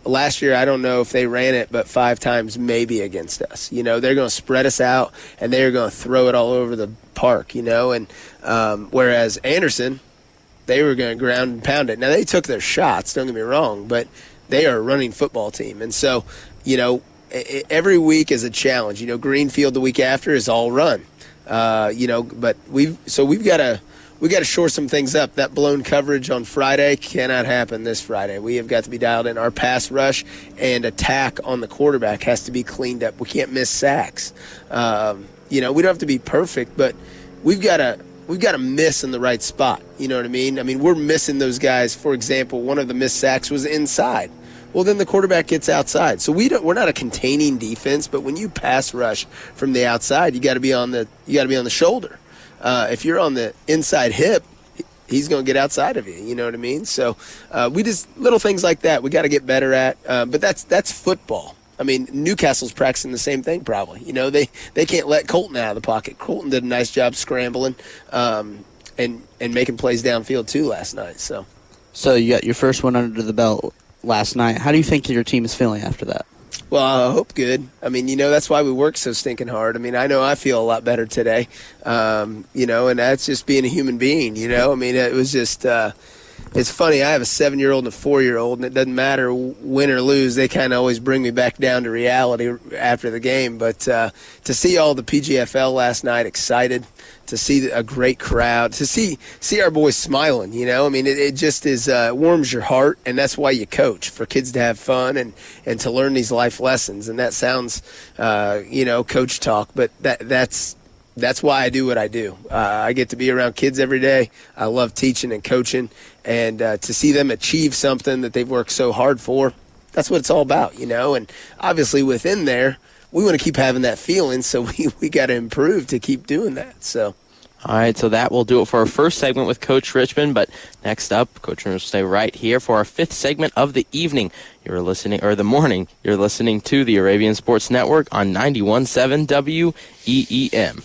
last year, I don't know if they ran it, but five times maybe against us. You know, they're going to spread us out, and they're going to throw it all over the park, you know. And um, whereas Anderson, they were going to ground and pound it. Now, they took their shots, don't get me wrong, but they are a running football team. And so, you know, every week is a challenge. You know, Greenfield the week after is all run. Uh, you know, but we've so we've got to we got to shore some things up. That blown coverage on Friday cannot happen this Friday. We have got to be dialed in. Our pass rush and attack on the quarterback has to be cleaned up. We can't miss sacks. Um, you know, we don't have to be perfect, but we've got to we've got to miss in the right spot. You know what I mean? I mean, we're missing those guys. For example, one of the missed sacks was inside. Well, then the quarterback gets outside. So we don't, we're not a containing defense, but when you pass rush from the outside, you got to be on the you got to be on the shoulder. Uh, if you're on the inside hip, he's going to get outside of you. You know what I mean? So uh, we just little things like that we got to get better at. Uh, but that's that's football. I mean, Newcastle's practicing the same thing probably. You know, they they can't let Colton out of the pocket. Colton did a nice job scrambling um, and and making plays downfield too last night. So, so you got your first one under the belt last night. How do you think your team is feeling after that? Well, I hope good. I mean, you know, that's why we work so stinking hard. I mean, I know I feel a lot better today, um, you know, and that's just being a human being, you know. I mean, it was just uh, – it's funny. I have a seven-year-old and a four-year-old, and it doesn't matter win or lose. They kind of always bring me back down to reality after the game. But uh, to see all the P G F L last night excited, to see a great crowd, to see see our boys smiling, you know. I mean, it, it just is uh, warms your heart, and that's why you coach, for kids to have fun and, and to learn these life lessons. And that sounds, uh, you know, coach talk, but that that's that's why I do what I do. Uh, I get to be around kids every day. I love teaching and coaching, and uh, to see them achieve something that they've worked so hard for, that's what it's all about, you know. And obviously within there, we want to keep having that feeling, so we, we got to improve to keep doing that. So, all right, so that will do it for our first segment with Coach Richmond. But next up, Coach Richmond will stay right here for our fifth segment of the evening. You're listening, or the morning. You're listening to the Arabian Sports Network on ninety-one point seven W E E M.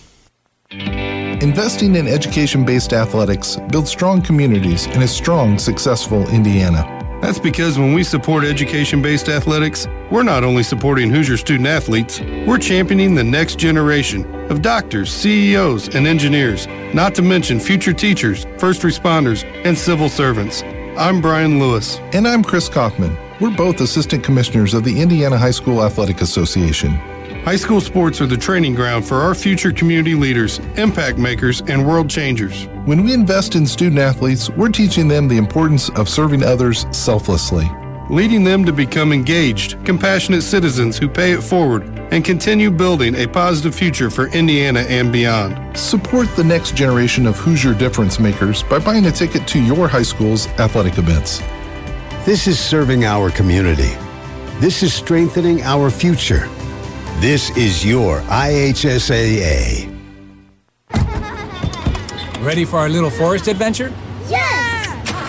Investing in education-based athletics builds strong communities in a strong, successful Indiana. That's because when we support education-based athletics, we're not only supporting Hoosier student-athletes, we're championing the next generation of doctors, C E Os, and engineers, not to mention future teachers, first responders, and civil servants. I'm Brian Lewis. And I'm Chris Kaufman. We're both assistant commissioners of the Indiana High School Athletic Association. High school sports are the training ground for our future community leaders, impact makers, and world changers. When we invest in student athletes, we're teaching them the importance of serving others selflessly, leading them to become engaged, compassionate citizens who pay it forward and continue building a positive future for Indiana and beyond. Support the next generation of Hoosier difference makers by buying a ticket to your high school's athletic events. This is serving our community. This is strengthening our future. This is your I H S A A. Ready for our little forest adventure? Yes!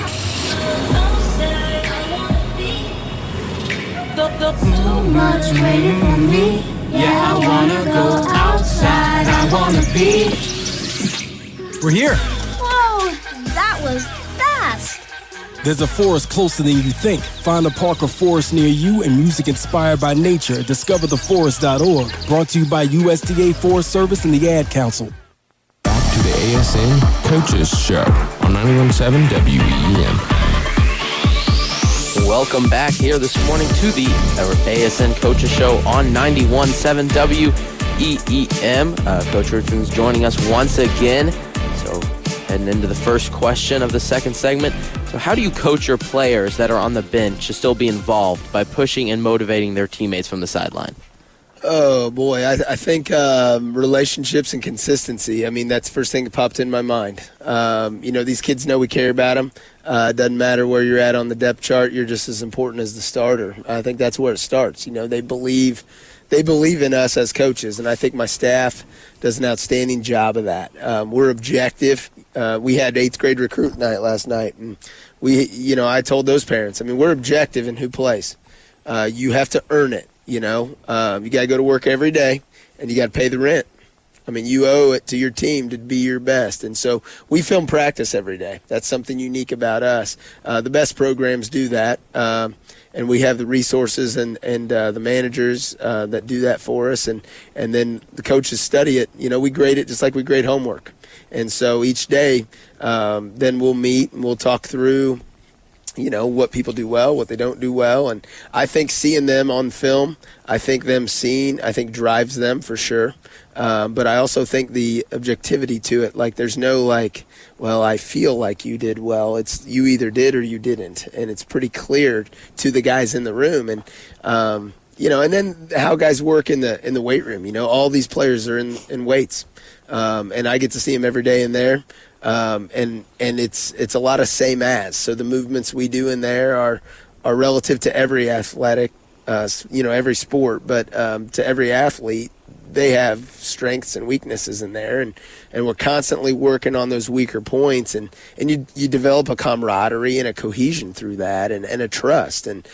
Too much waiting for me. Yeah, I wanna go outside. I wanna be. We're here. Whoa, that was fast. There's a forest closer than you think. Find a park or forest near you and music inspired by nature at discover the forest dot org. Brought to you by U S D A Forest Service and the Ad Council. Back to the A S N Coaches Show on ninety-one point seven W E E M. Welcome back here this morning to the A S N Coaches Show on ninety-one point seven W E E M. Uh, Coach Richmond's joining us once again. So heading into the first question of the second segment. So how do you coach your players that are on the bench to still be involved by pushing and motivating their teammates from the sideline? Oh, boy. I, I think um, relationships and consistency. I mean, that's the first thing that popped in my mind. Um, you know, these kids know we care about them. Uh, it doesn't matter where you're at on the depth chart. You're just as important as the starter. I think that's where it starts. You know, they believe they believe in us as coaches, and I think my staff does an outstanding job of that. Um, we're objective. Uh, we had eighth grade recruit night last night, and we, you know, I told those parents, I mean, we're objective in who plays. Uh, you have to earn it. You know, um, you got to go to work every day, and you got to pay the rent. I mean, you owe it to your team to be your best. And so we film practice every day. That's something unique about us. Uh, the best programs do that. Um, and we have the resources and, and uh, the managers uh, that do that for us. And, and then the coaches study it. You know, we grade it just like we grade homework. And so each day, um, then we'll meet and we'll talk through, you know, what people do well, what they don't do well. And I think seeing them on film, I think them seeing, I think drives them for sure. Um, but I also think the objectivity to it, like there's no like, well, I feel like you did well. It's you either did or you didn't. And it's pretty clear to the guys in the room. And, um, you know, and then how guys work in the in the weight room. You know, all these players are in, in weights. Um, and I get to see them every day in there. Um, and and it's it's a lot of same as. So the movements we do in there are are relative to every athletic, uh, you know, every sport, but um, to every athlete, they have strengths and weaknesses in there, and, and we're constantly working on those weaker points, and, and you you develop a camaraderie and a cohesion through that, and, and a trust, and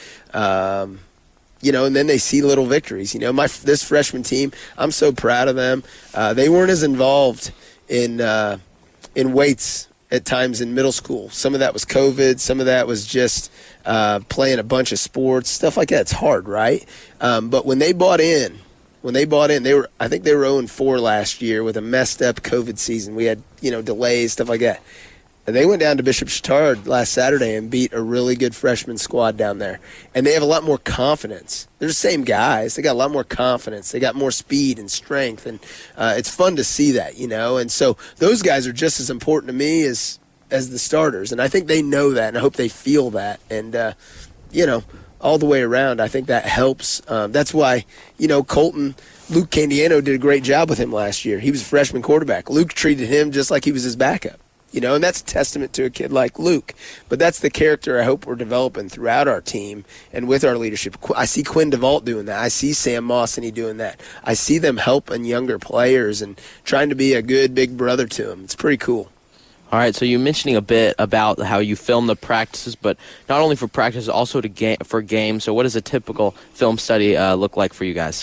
um, you know, and then they see little victories. You know, my this freshman team, I'm so proud of them. Uh, they weren't as involved in. Uh, in weights at times in middle school. Some of that was COVID. Some of that was just uh, playing a bunch of sports, stuff like that. It's hard, right? Um, but when they bought in, when they bought in, they were, I think they were oh and four last year with a messed up COVID season. We had, you know, delays, stuff like that. And they went down to Bishop Chatard last Saturday and beat a really good freshman squad down there. And they have a lot more confidence. They're the same guys. They got a lot more confidence. They got more speed and strength. And uh, it's fun to see that, you know. And so those guys are just as important to me as as the starters. And I think they know that, and I hope they feel that. And, uh, you know, all the way around, I think that helps. Um, that's why, you know, Colton, Luke Candiano did a great job with him last year. He was a freshman quarterback. Luke treated him just like he was his backup. You know, and that's a testament to a kid like Luke. But that's the character I hope we're developing throughout our team and with our leadership. I see Quinn DeVault doing that. I see Sam Mossany doing that. I see them helping younger players and trying to be a good big brother to them. It's pretty cool. All right, so you're mentioning a bit about how you film the practices, but not only for practice, also to ga- for games. So what does a typical film study uh, look like for you guys?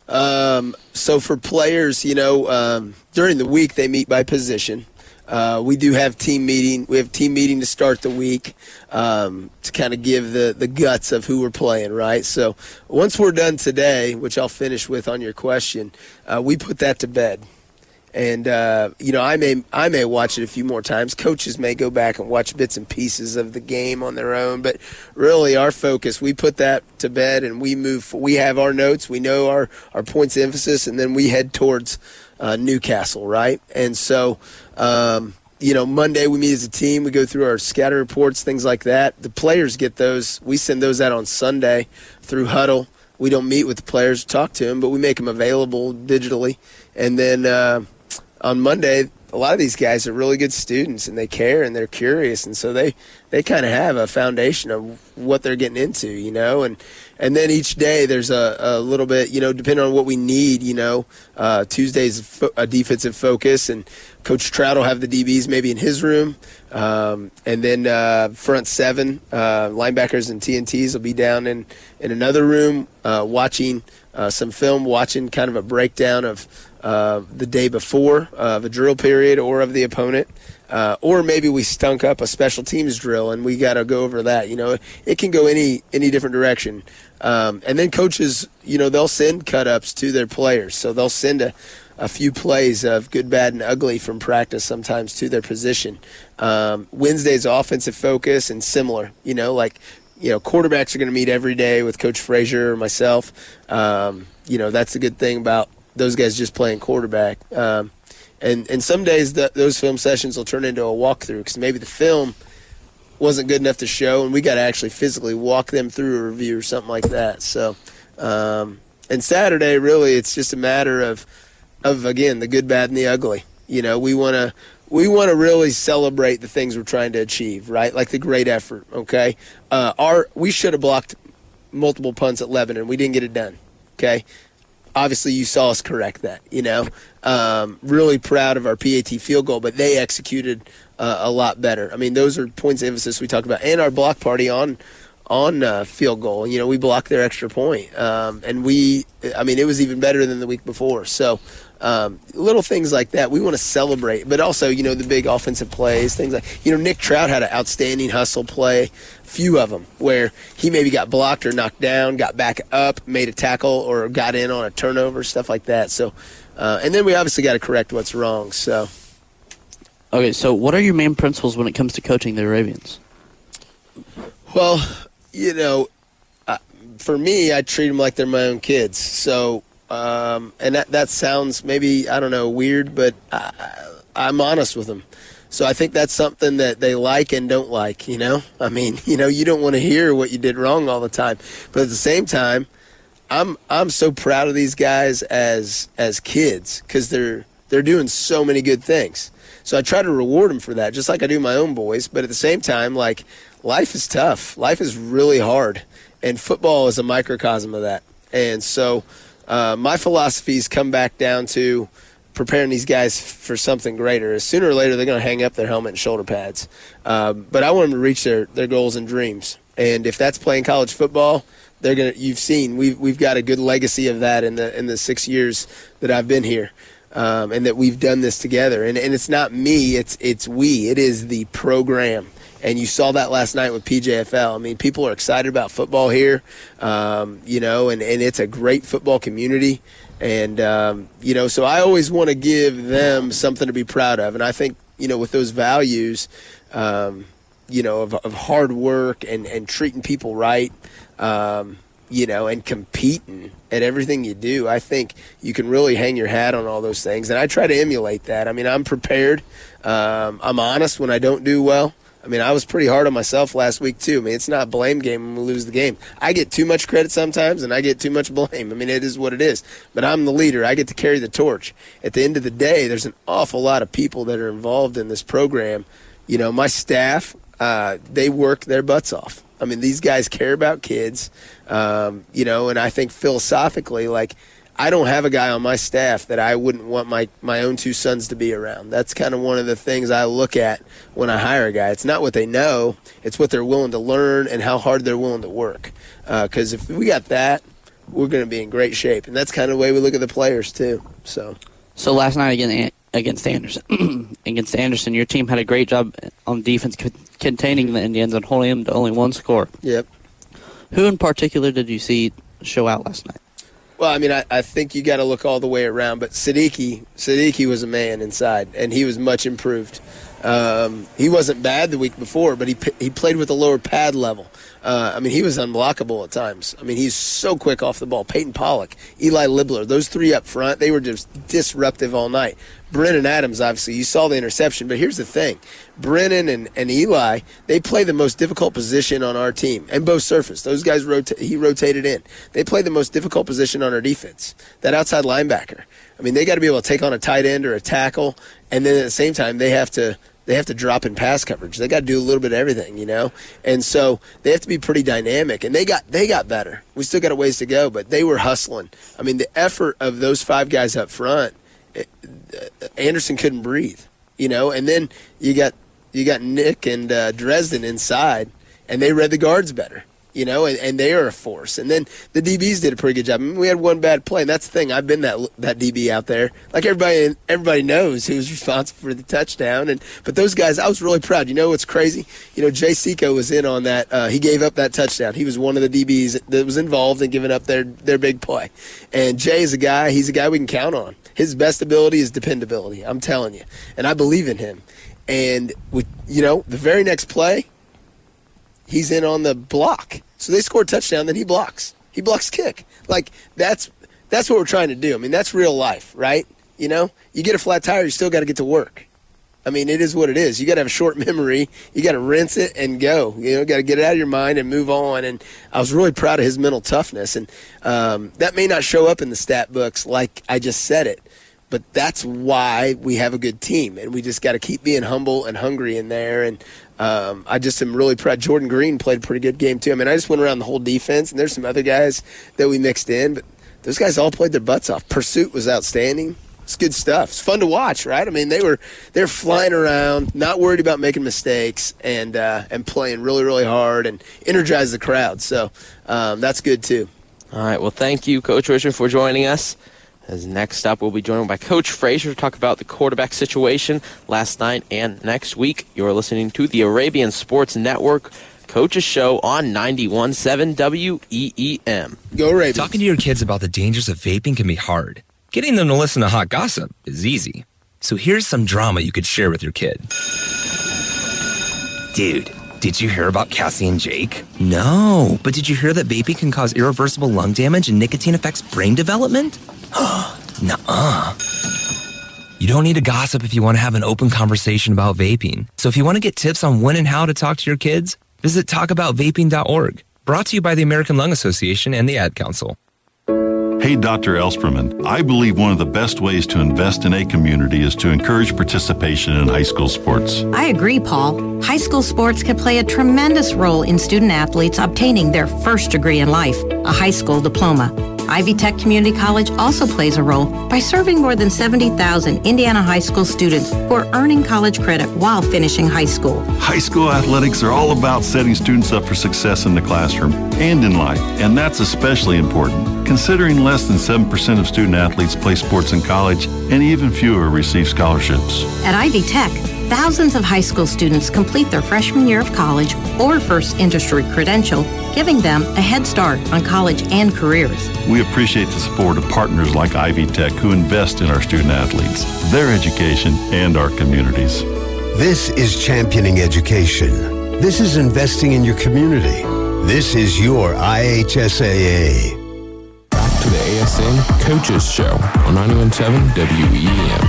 Um, so for players, you know, um, during the week they meet by position. Uh, we do have team meeting. We have team meeting to start the week um, to kind of give the, the guts of who we're playing, right? So once we're done today, which I'll finish with on your question, uh, we put that to bed. And, uh, you know, I may I may watch it a few more times. Coaches may go back and watch bits and pieces of the game on their own. But really our focus, we put that to bed and we move. We have our notes. We know our, our points of emphasis, and then we head towards uh, Newcastle, right? And so, um, you know, Monday we meet as a team. We go through our scatter reports, things like that. The players get those. We send those out on Sunday through Huddle. We don't meet with the players to talk to them, but we make them available digitally. And then uh, on Monday, a lot of these guys are really good students, and they care, and they're curious, and so they, they kind of have a foundation of what they're getting into, you know. And and then each day there's a, a little bit, you know, depending on what we need, you know. Uh, Tuesday's a defensive focus, and Coach Trout will have the D Bs maybe in his room. Um, and then uh, front seven, uh, linebackers and T N Ts will be down in, in another room uh, watching uh, some film, watching kind of a breakdown of uh, the day before uh, of a drill period or of the opponent. Uh, or maybe we stunk up a special teams drill and we got to go over that. You know, it can go any any different direction. Um, and then coaches, you know, they'll send cut-ups to their players. So they'll send a, a few plays of good, bad, and ugly from practice sometimes to their position. Um, Wednesday's offensive focus and similar. You know, like, you know, quarterbacks are going to meet every day with Coach Frazier or myself. Um, you know, that's the good thing about those guys just playing quarterback. Um, and, and some days the, those film sessions will turn into a walkthrough because maybe the film wasn't good enough to show, and we got to actually physically walk them through a review or something like that. So, um, and Saturday, really, it's just a matter of, of again, the good, bad, and the ugly. You know, we want to we want to really celebrate the things we're trying to achieve, right? Like the great effort. Okay, uh, our we should have blocked multiple punts at Lebanon. We didn't get it done. Okay, obviously you saw us correct that. You know, um, really proud of our P A T field goal, but they executed Uh, a lot better. I mean, those are points of emphasis we talked about. And our block party on on uh, field goal. You know, we blocked their extra point. Um, and we, I mean, it was even better than the week before. So um, little things like that we want to celebrate. But also, you know, the big offensive plays, things like, you know, Nick Trout had an outstanding hustle play, few of them, where he maybe got blocked or knocked down, got back up, made a tackle, or got in on a turnover, stuff like that. So, uh, and then we obviously got to correct what's wrong. So, okay, so what are your main principles when it comes to coaching the Arabians? Well, you know, uh, for me, I treat them like they're my own kids. So, um, and that that sounds maybe, I don't know, weird, but I, I'm honest with them. So I think that's something that they like and don't like, you know? I mean, you know, you don't want to hear what you did wrong all the time. But at the same time, I'm I'm so proud of these guys as as kids because they're they're doing so many good things. So I try to reward them for that, just like I do my own boys. But at the same time, like, life is tough. Life is really hard. And football is a microcosm of that. And so uh, my philosophies come back down to preparing these guys for something greater. Sooner or later, they're going to hang up their helmet and shoulder pads. Um, but I want them to reach their, their goals and dreams. And if that's playing college football, they're going to. You've seen we've we've got a good legacy of that in the in the six years that I've been here, um, and that we've done this together. And and it's not me. It's it's we. It is the program. And you saw that last night with P J F L. I mean, people are excited about football here, um, you know, and, and it's a great football community. And, um, you know, so I always want to give them something to be proud of. And I think, you know, with those values, um, you know, of, of hard work and, and treating people right, um, you know, and competing at everything you do, I think you can really hang your hat on all those things. And I try to emulate that. I mean, I'm prepared. Um, I'm honest when I don't do well. I mean, I was pretty hard on myself last week, too. I mean, it's not a blame game when we lose the game. I get too much credit sometimes, and I get too much blame. I mean, it is what it is. But I'm the leader. I get to carry the torch. At the end of the day, there's an awful lot of people that are involved in this program. You know, my staff, uh, they work their butts off. I mean, these guys care about kids, um, you know, and I think philosophically, like, I don't have a guy on my staff that I wouldn't want my, my own two sons to be around. That's kind of one of the things I look at when I hire a guy. It's not what they know. It's what they're willing to learn and how hard they're willing to work. Because uh, if we got that, we're going to be in great shape. And that's kind of the way we look at the players, too. So so last night again against Anderson, against Anderson, your team had a great job on defense c- containing the Indians and holding them to only one score. Yep. Who in particular did you see show out last night? Well, I mean, I, I think you got to look all the way around. But Siddiqui, Siddiqui was a man inside, and he was much improved. Um, he wasn't bad the week before, but he he played with a lower pad level. Uh, I mean, he was unblockable at times. I mean, he's so quick off the ball. Peyton Pollock, Eli Libler, those three up front, they were just disruptive all night. Brennan Adams, obviously, you saw the interception, but here's the thing. Brennan and, and Eli, they play the most difficult position on our team, and Bo Surface. Those guys, rota- he rotated in. They play the most difficult position on our defense, that outside linebacker. I mean, they got to be able to take on a tight end or a tackle, and then at the same time, they have to they have to drop in pass coverage. They got to do a little bit of everything, you know? And so they have to be pretty dynamic, and they got they got better. We still got a ways to go, but they were hustling. I mean, the effort of those five guys up front, it, Anderson couldn't breathe, you know? And then you got you got Nick and uh, Dresden inside, and they read the guards better, you know, and, and they are a force. And then the D Bs did a pretty good job. I mean, we had one bad play, and that's the thing. I've been that that D B out there. Like everybody everybody knows who's responsible for the touchdown. And But those guys, I was really proud. You know what's crazy? You know, Jay Seco was in on that. Uh, he gave up that touchdown. He was one of the D Bs that was involved in giving up their, their big play. And Jay is a guy, he's a guy we can count on. His best ability is dependability, I'm telling you. And I believe in him. And, we, you know, the very next play, he's in on the block. So they score a touchdown, then he blocks. He blocks kick. Like, that's that's what we're trying to do. I mean, that's real life, right? You know, you get a flat tire, you still got to get to work. I mean, it is what it is. You got to have a short memory. You got to rinse it and go. You know, got to get it out of your mind and move on. And I was really proud of his mental toughness. And um, that may not show up in the stat books like I just said it, but that's why we have a good team. And we just got to keep being humble and hungry in there. And um, I just am really proud. Jordan Green played a pretty good game, too. I mean, I just went around the whole defense, and there's some other guys that we mixed in, but those guys all played their butts off. Pursuit was outstanding. It's good stuff. It's fun to watch, right? I mean, they were they're flying around, not worried about making mistakes, and uh, and playing really, really hard and energize the crowd. So um, that's good too. All right. Well, thank you, Coach Richard, for joining us. As next up, we'll be joined by Coach Frazier to talk about the quarterback situation last night and next week. You're listening to the Arabian Sports Network Coaches Show on ninety-one point seven W E E M. Go Arabians. Talking to your kids about the dangers of vaping can be hard. Getting them to listen to hot gossip is easy. So here's some drama you could share with your kid. Dude, did you hear about Cassie and Jake? No, but did you hear that vaping can cause irreversible lung damage and nicotine affects brain development? Nuh-uh. You don't need to gossip if you want to have an open conversation about vaping. So if you want to get tips on when and how to talk to your kids, visit talk about vaping dot org. Brought to you by the American Lung Association and the Ad Council. Hey, Doctor Elsperman, I believe one of the best ways to invest in a community is to encourage participation in high school sports. I agree, Paul. High school sports can play a tremendous role in student athletes obtaining their first degree in life, a high school diploma. Ivy Tech Community College also plays a role by serving more than seventy thousand Indiana high school students who are earning college credit while finishing high school. High school athletics are all about setting students up for success in the classroom and in life, and that's especially important, considering less than seven percent of student athletes play sports in college and even fewer receive scholarships. At Ivy Tech, thousands of high school students complete their freshman year of college or first industry credential, giving them a head start on college and careers. We appreciate the support of partners like Ivy Tech who invest in our student athletes, their education, and our communities. This is championing education. This is investing in your community. This is your I H S A A. Back to the A S N Coaches Show on ninety-one point seven W E E M.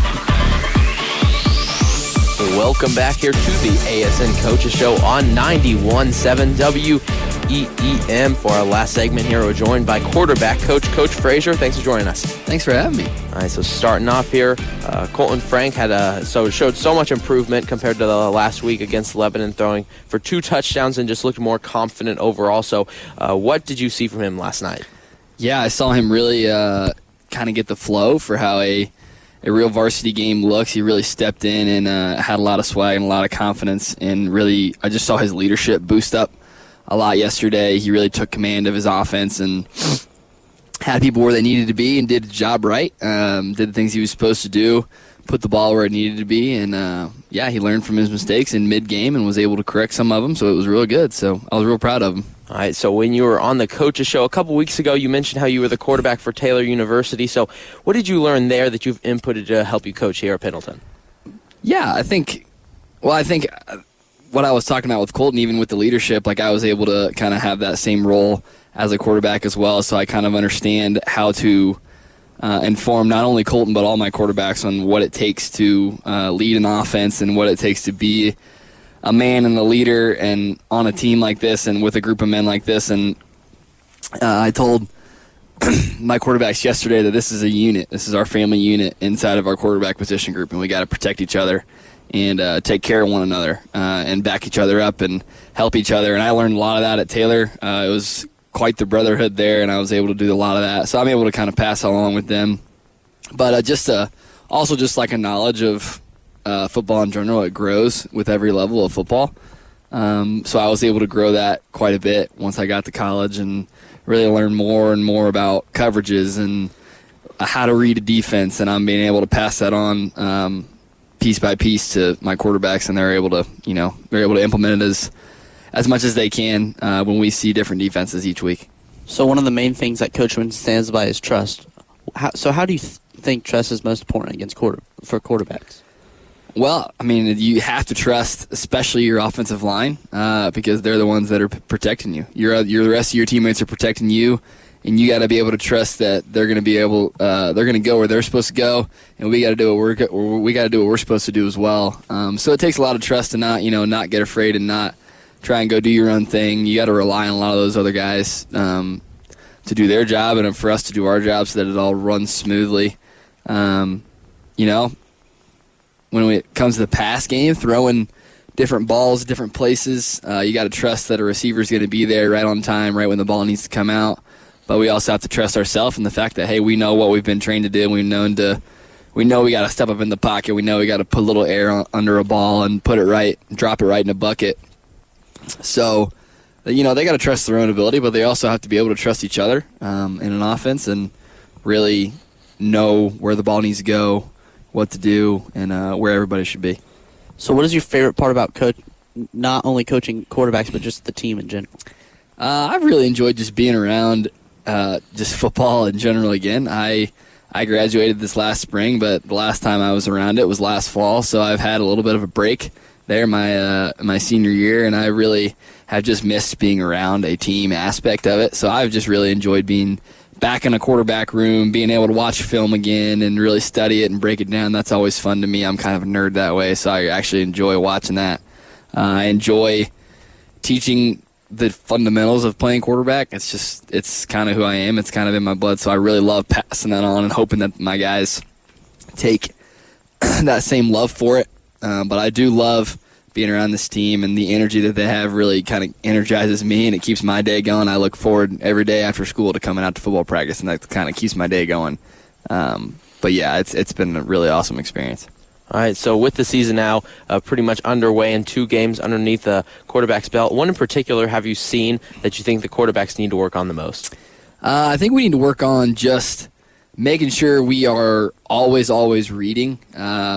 Welcome back here to the A S N Coaches Show on ninety-one point seven W E E M. For our last segment here, we're joined by quarterback coach, Coach Frazier. Thanks for joining us. Thanks for having me. All right, so starting off here, uh, Colton Frank had a, so showed so much improvement compared to the last week against Lebanon, throwing for two touchdowns and just looked more confident overall. So uh, what did you see from him last night? Yeah, I saw him really uh, kind of get the flow for how a a real varsity game looks. He really stepped in and uh, had a lot of swag and a lot of confidence, and really I just saw his leadership boost up a lot yesterday. He really took command of his offense and had people where they needed to be and did the job right, um, did the things he was supposed to do, put the ball where it needed to be, and uh, yeah, he learned from his mistakes in mid-game and was able to correct some of them, so it was real good. So I was real proud of him. All right, so when you were on the Coaches Show a couple weeks ago, you mentioned how you were the quarterback for Taylor University. So what did you learn there that you've inputted to help you coach here at Pendleton? Yeah, I think, well, I think what I was talking about with Colton, even with the leadership, like I was able to kind of have that same role as a quarterback as well, so I kind of understand how to uh, inform not only Colton but all my quarterbacks on what it takes to uh, lead an offense and what it takes to be a man and a leader and on a team like this and with a group of men like this. And uh, I told my quarterbacks yesterday that this is a unit. This is our family unit inside of our quarterback position group, and we got to protect each other and uh, take care of one another uh, and back each other up and help each other. And I learned a lot of that at Taylor. Uh, it was quite the brotherhood there, and I was able to do a lot of that. So I'm able to kind of pass along with them. But uh, just uh, also just like a knowledge of Uh, football in general, it grows with every level of football. Um, so I was able to grow that quite a bit once I got to college and really learn more and more about coverages and uh, how to read a defense. And I'm being able to pass that on um, piece by piece to my quarterbacks, and they're able to, you know, they're able to implement it as as much as they can uh, when we see different defenses each week. So one of the main things that Coach Wynn stands by is trust. How, so how do you th- think trust is most important against quarter for quarterbacks? Well, I mean, you have to trust, especially your offensive line, uh, because they're the ones that are p- protecting you. Your, your the rest of your teammates are protecting you, and you got to be able to trust that they're going to be able, uh, they're going to go where they're supposed to go, and we got to do what we're go- we got to do what we're supposed to do as well. Um, so it takes a lot of trust to not, you know, not get afraid and not try and go do your own thing. You got to rely on a lot of those other guys um, to do their job, and for us to do our job so that it all runs smoothly. Um, you know. When it comes to the pass game, throwing different balls, different places, uh, you got to trust that a receiver is going to be there right on time, right when the ball needs to come out. But we also have to trust ourselves and the fact that, hey, we know what we've been trained to do. We've known to, we know we got to step up in the pocket. We know we got to put a little air on, under a ball and put it right, drop it right in a bucket. So, you know, they got to trust their own ability, but they also have to be able to trust each other um, in an offense and really know where the ball needs to go, what to do, and uh, where everybody should be. So what is your favorite part about coach, not only coaching quarterbacks, but just the team in general? Uh, I've really enjoyed just being around uh, just football in general again. I I graduated this last spring, but the last time I was around it was last fall, so I've had a little bit of a break there my uh, my senior year, and I really have just missed being around a team aspect of it. So I've just really enjoyed being back in a quarterback room, being able to watch film again and really study it and break it down. That's always fun to me. I'm kind of a nerd that way, so I actually enjoy watching that. Uh, I enjoy teaching the fundamentals of playing quarterback. It's just, it's kind of who I am. It's kind of in my blood, so I really love passing that on and hoping that my guys take that same love for it. Uh, but I do love being around this team, and the energy that they have really kind of energizes me, and it keeps my day going. I look forward every day after school to coming out to football practice, and that kind of keeps my day going. Um, but yeah, it's it's been a really awesome experience. All right, so with the season now uh, pretty much underway and two games underneath the quarterback's belt, one in particular have you seen that you think the quarterbacks need to work on the most? Uh, I think we need to work on just making sure we are always, always reading. Uh,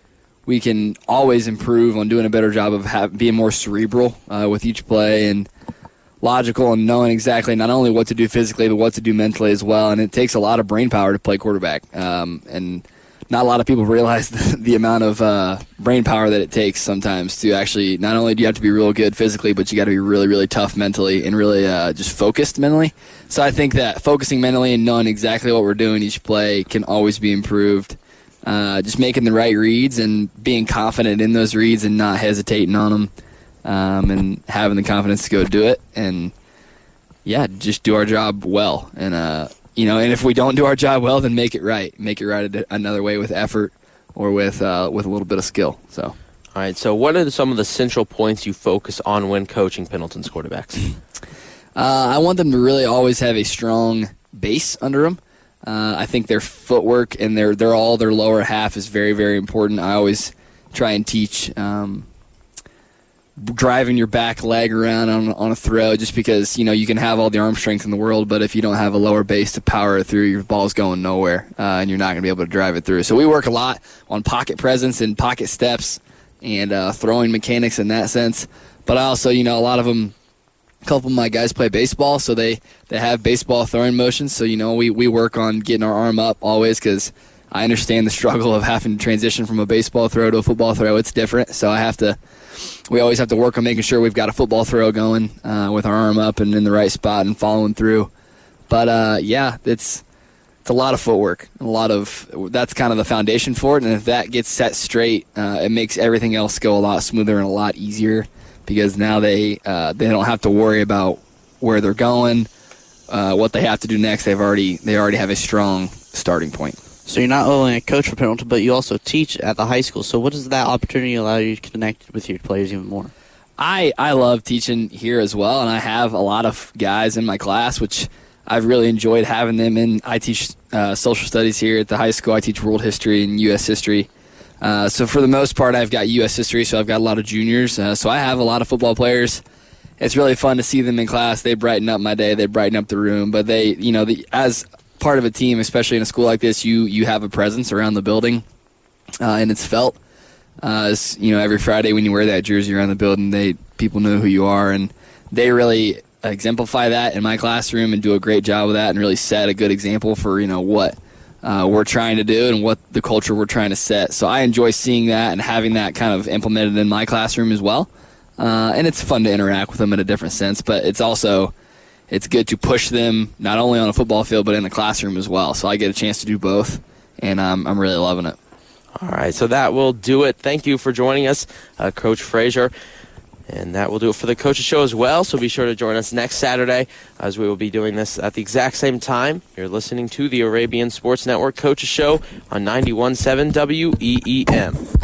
we can always improve on doing a better job of have, being more cerebral uh, with each play and logical and knowing exactly not only what to do physically but what to do mentally as well. And it takes a lot of brain power to play quarterback. Um, and not a lot of people realize the, the amount of uh, brain power that it takes sometimes to actually, not only do you have to be real good physically, but you got to be really, really tough mentally and really uh, just focused mentally. So I think that focusing mentally and knowing exactly what we're doing each play can always be improved. Uh, just making the right reads and being confident in those reads and not hesitating on them, um, and having the confidence to go do it. And, yeah, just do our job well. And, uh, You know, and if we don't do our job well, then make it right. Make it right another way with effort or with uh, with a little bit of skill. So, all right. So, what are some of the central points you focus on when coaching Pendleton's quarterbacks? Uh, I want them to really always have a strong base under them. Uh, I think their footwork and their their all their lower half is very, very important. I always try and teach um, driving your back leg around on on a throw, just because, you know, you can have all the arm strength in the world, but if you don't have a lower base to power it through, your ball's going nowhere, uh, and you're not going to be able to drive it through. So we work a lot on pocket presence and pocket steps and uh, throwing mechanics in that sense. But I also, you know, a lot of them, a couple of my guys play baseball, so they, they have baseball throwing motions. So, you know, we, we work on getting our arm up always, because I understand the struggle of having to transition from a baseball throw to a football throw. It's different, so I have to we always have to work on making sure we've got a football throw going uh, with our arm up and in the right spot and following through. But, uh, yeah, it's it's a lot of footwork. A lot of that's kind of the foundation for it, and if that gets set straight, uh, it makes everything else go a lot smoother and a lot easier, because now they uh, they don't have to worry about where they're going, uh, what they have to do next. They've already they already have a strong starting point. So you're not only a coach for Pendleton, but you also teach at the high school. So what does that opportunity allow you to connect with your players even more? I, I love teaching here as well, and I have a lot of guys in my class, which I've really enjoyed having them in. I teach uh, social studies here at the high school. I teach world history and U S history. Uh, so for the most part, I've got U S history, so I've got a lot of juniors. Uh, so I have a lot of football players. It's really fun to see them in class. They brighten up my day. They brighten up the room. But they, you know, the, as part of a team, especially in a school like this, you you have a presence around the building, uh, and it's felt. Uh, you know, every Friday when you wear that jersey around the building, they people know who you are, and they really exemplify that in my classroom and do a great job of that, and really set a good example for, you know, what uh, we're trying to do and what the culture we're trying to set. So I enjoy seeing that and having that kind of implemented in my classroom as well. Uh, and it's fun to interact with them in a different sense, but it's also it's good to push them not only on a football field but in the classroom as well. So I get a chance to do both, and um, I'm really loving it. All right, so that will do it. Thank you for joining us, uh, Coach Frazier. And that will do it for the Coaches Show as well. So be sure to join us next Saturday, as we will be doing this at the exact same time. You're listening to the Arabian Sports Network Coaches Show on ninety-one point seven W E E M.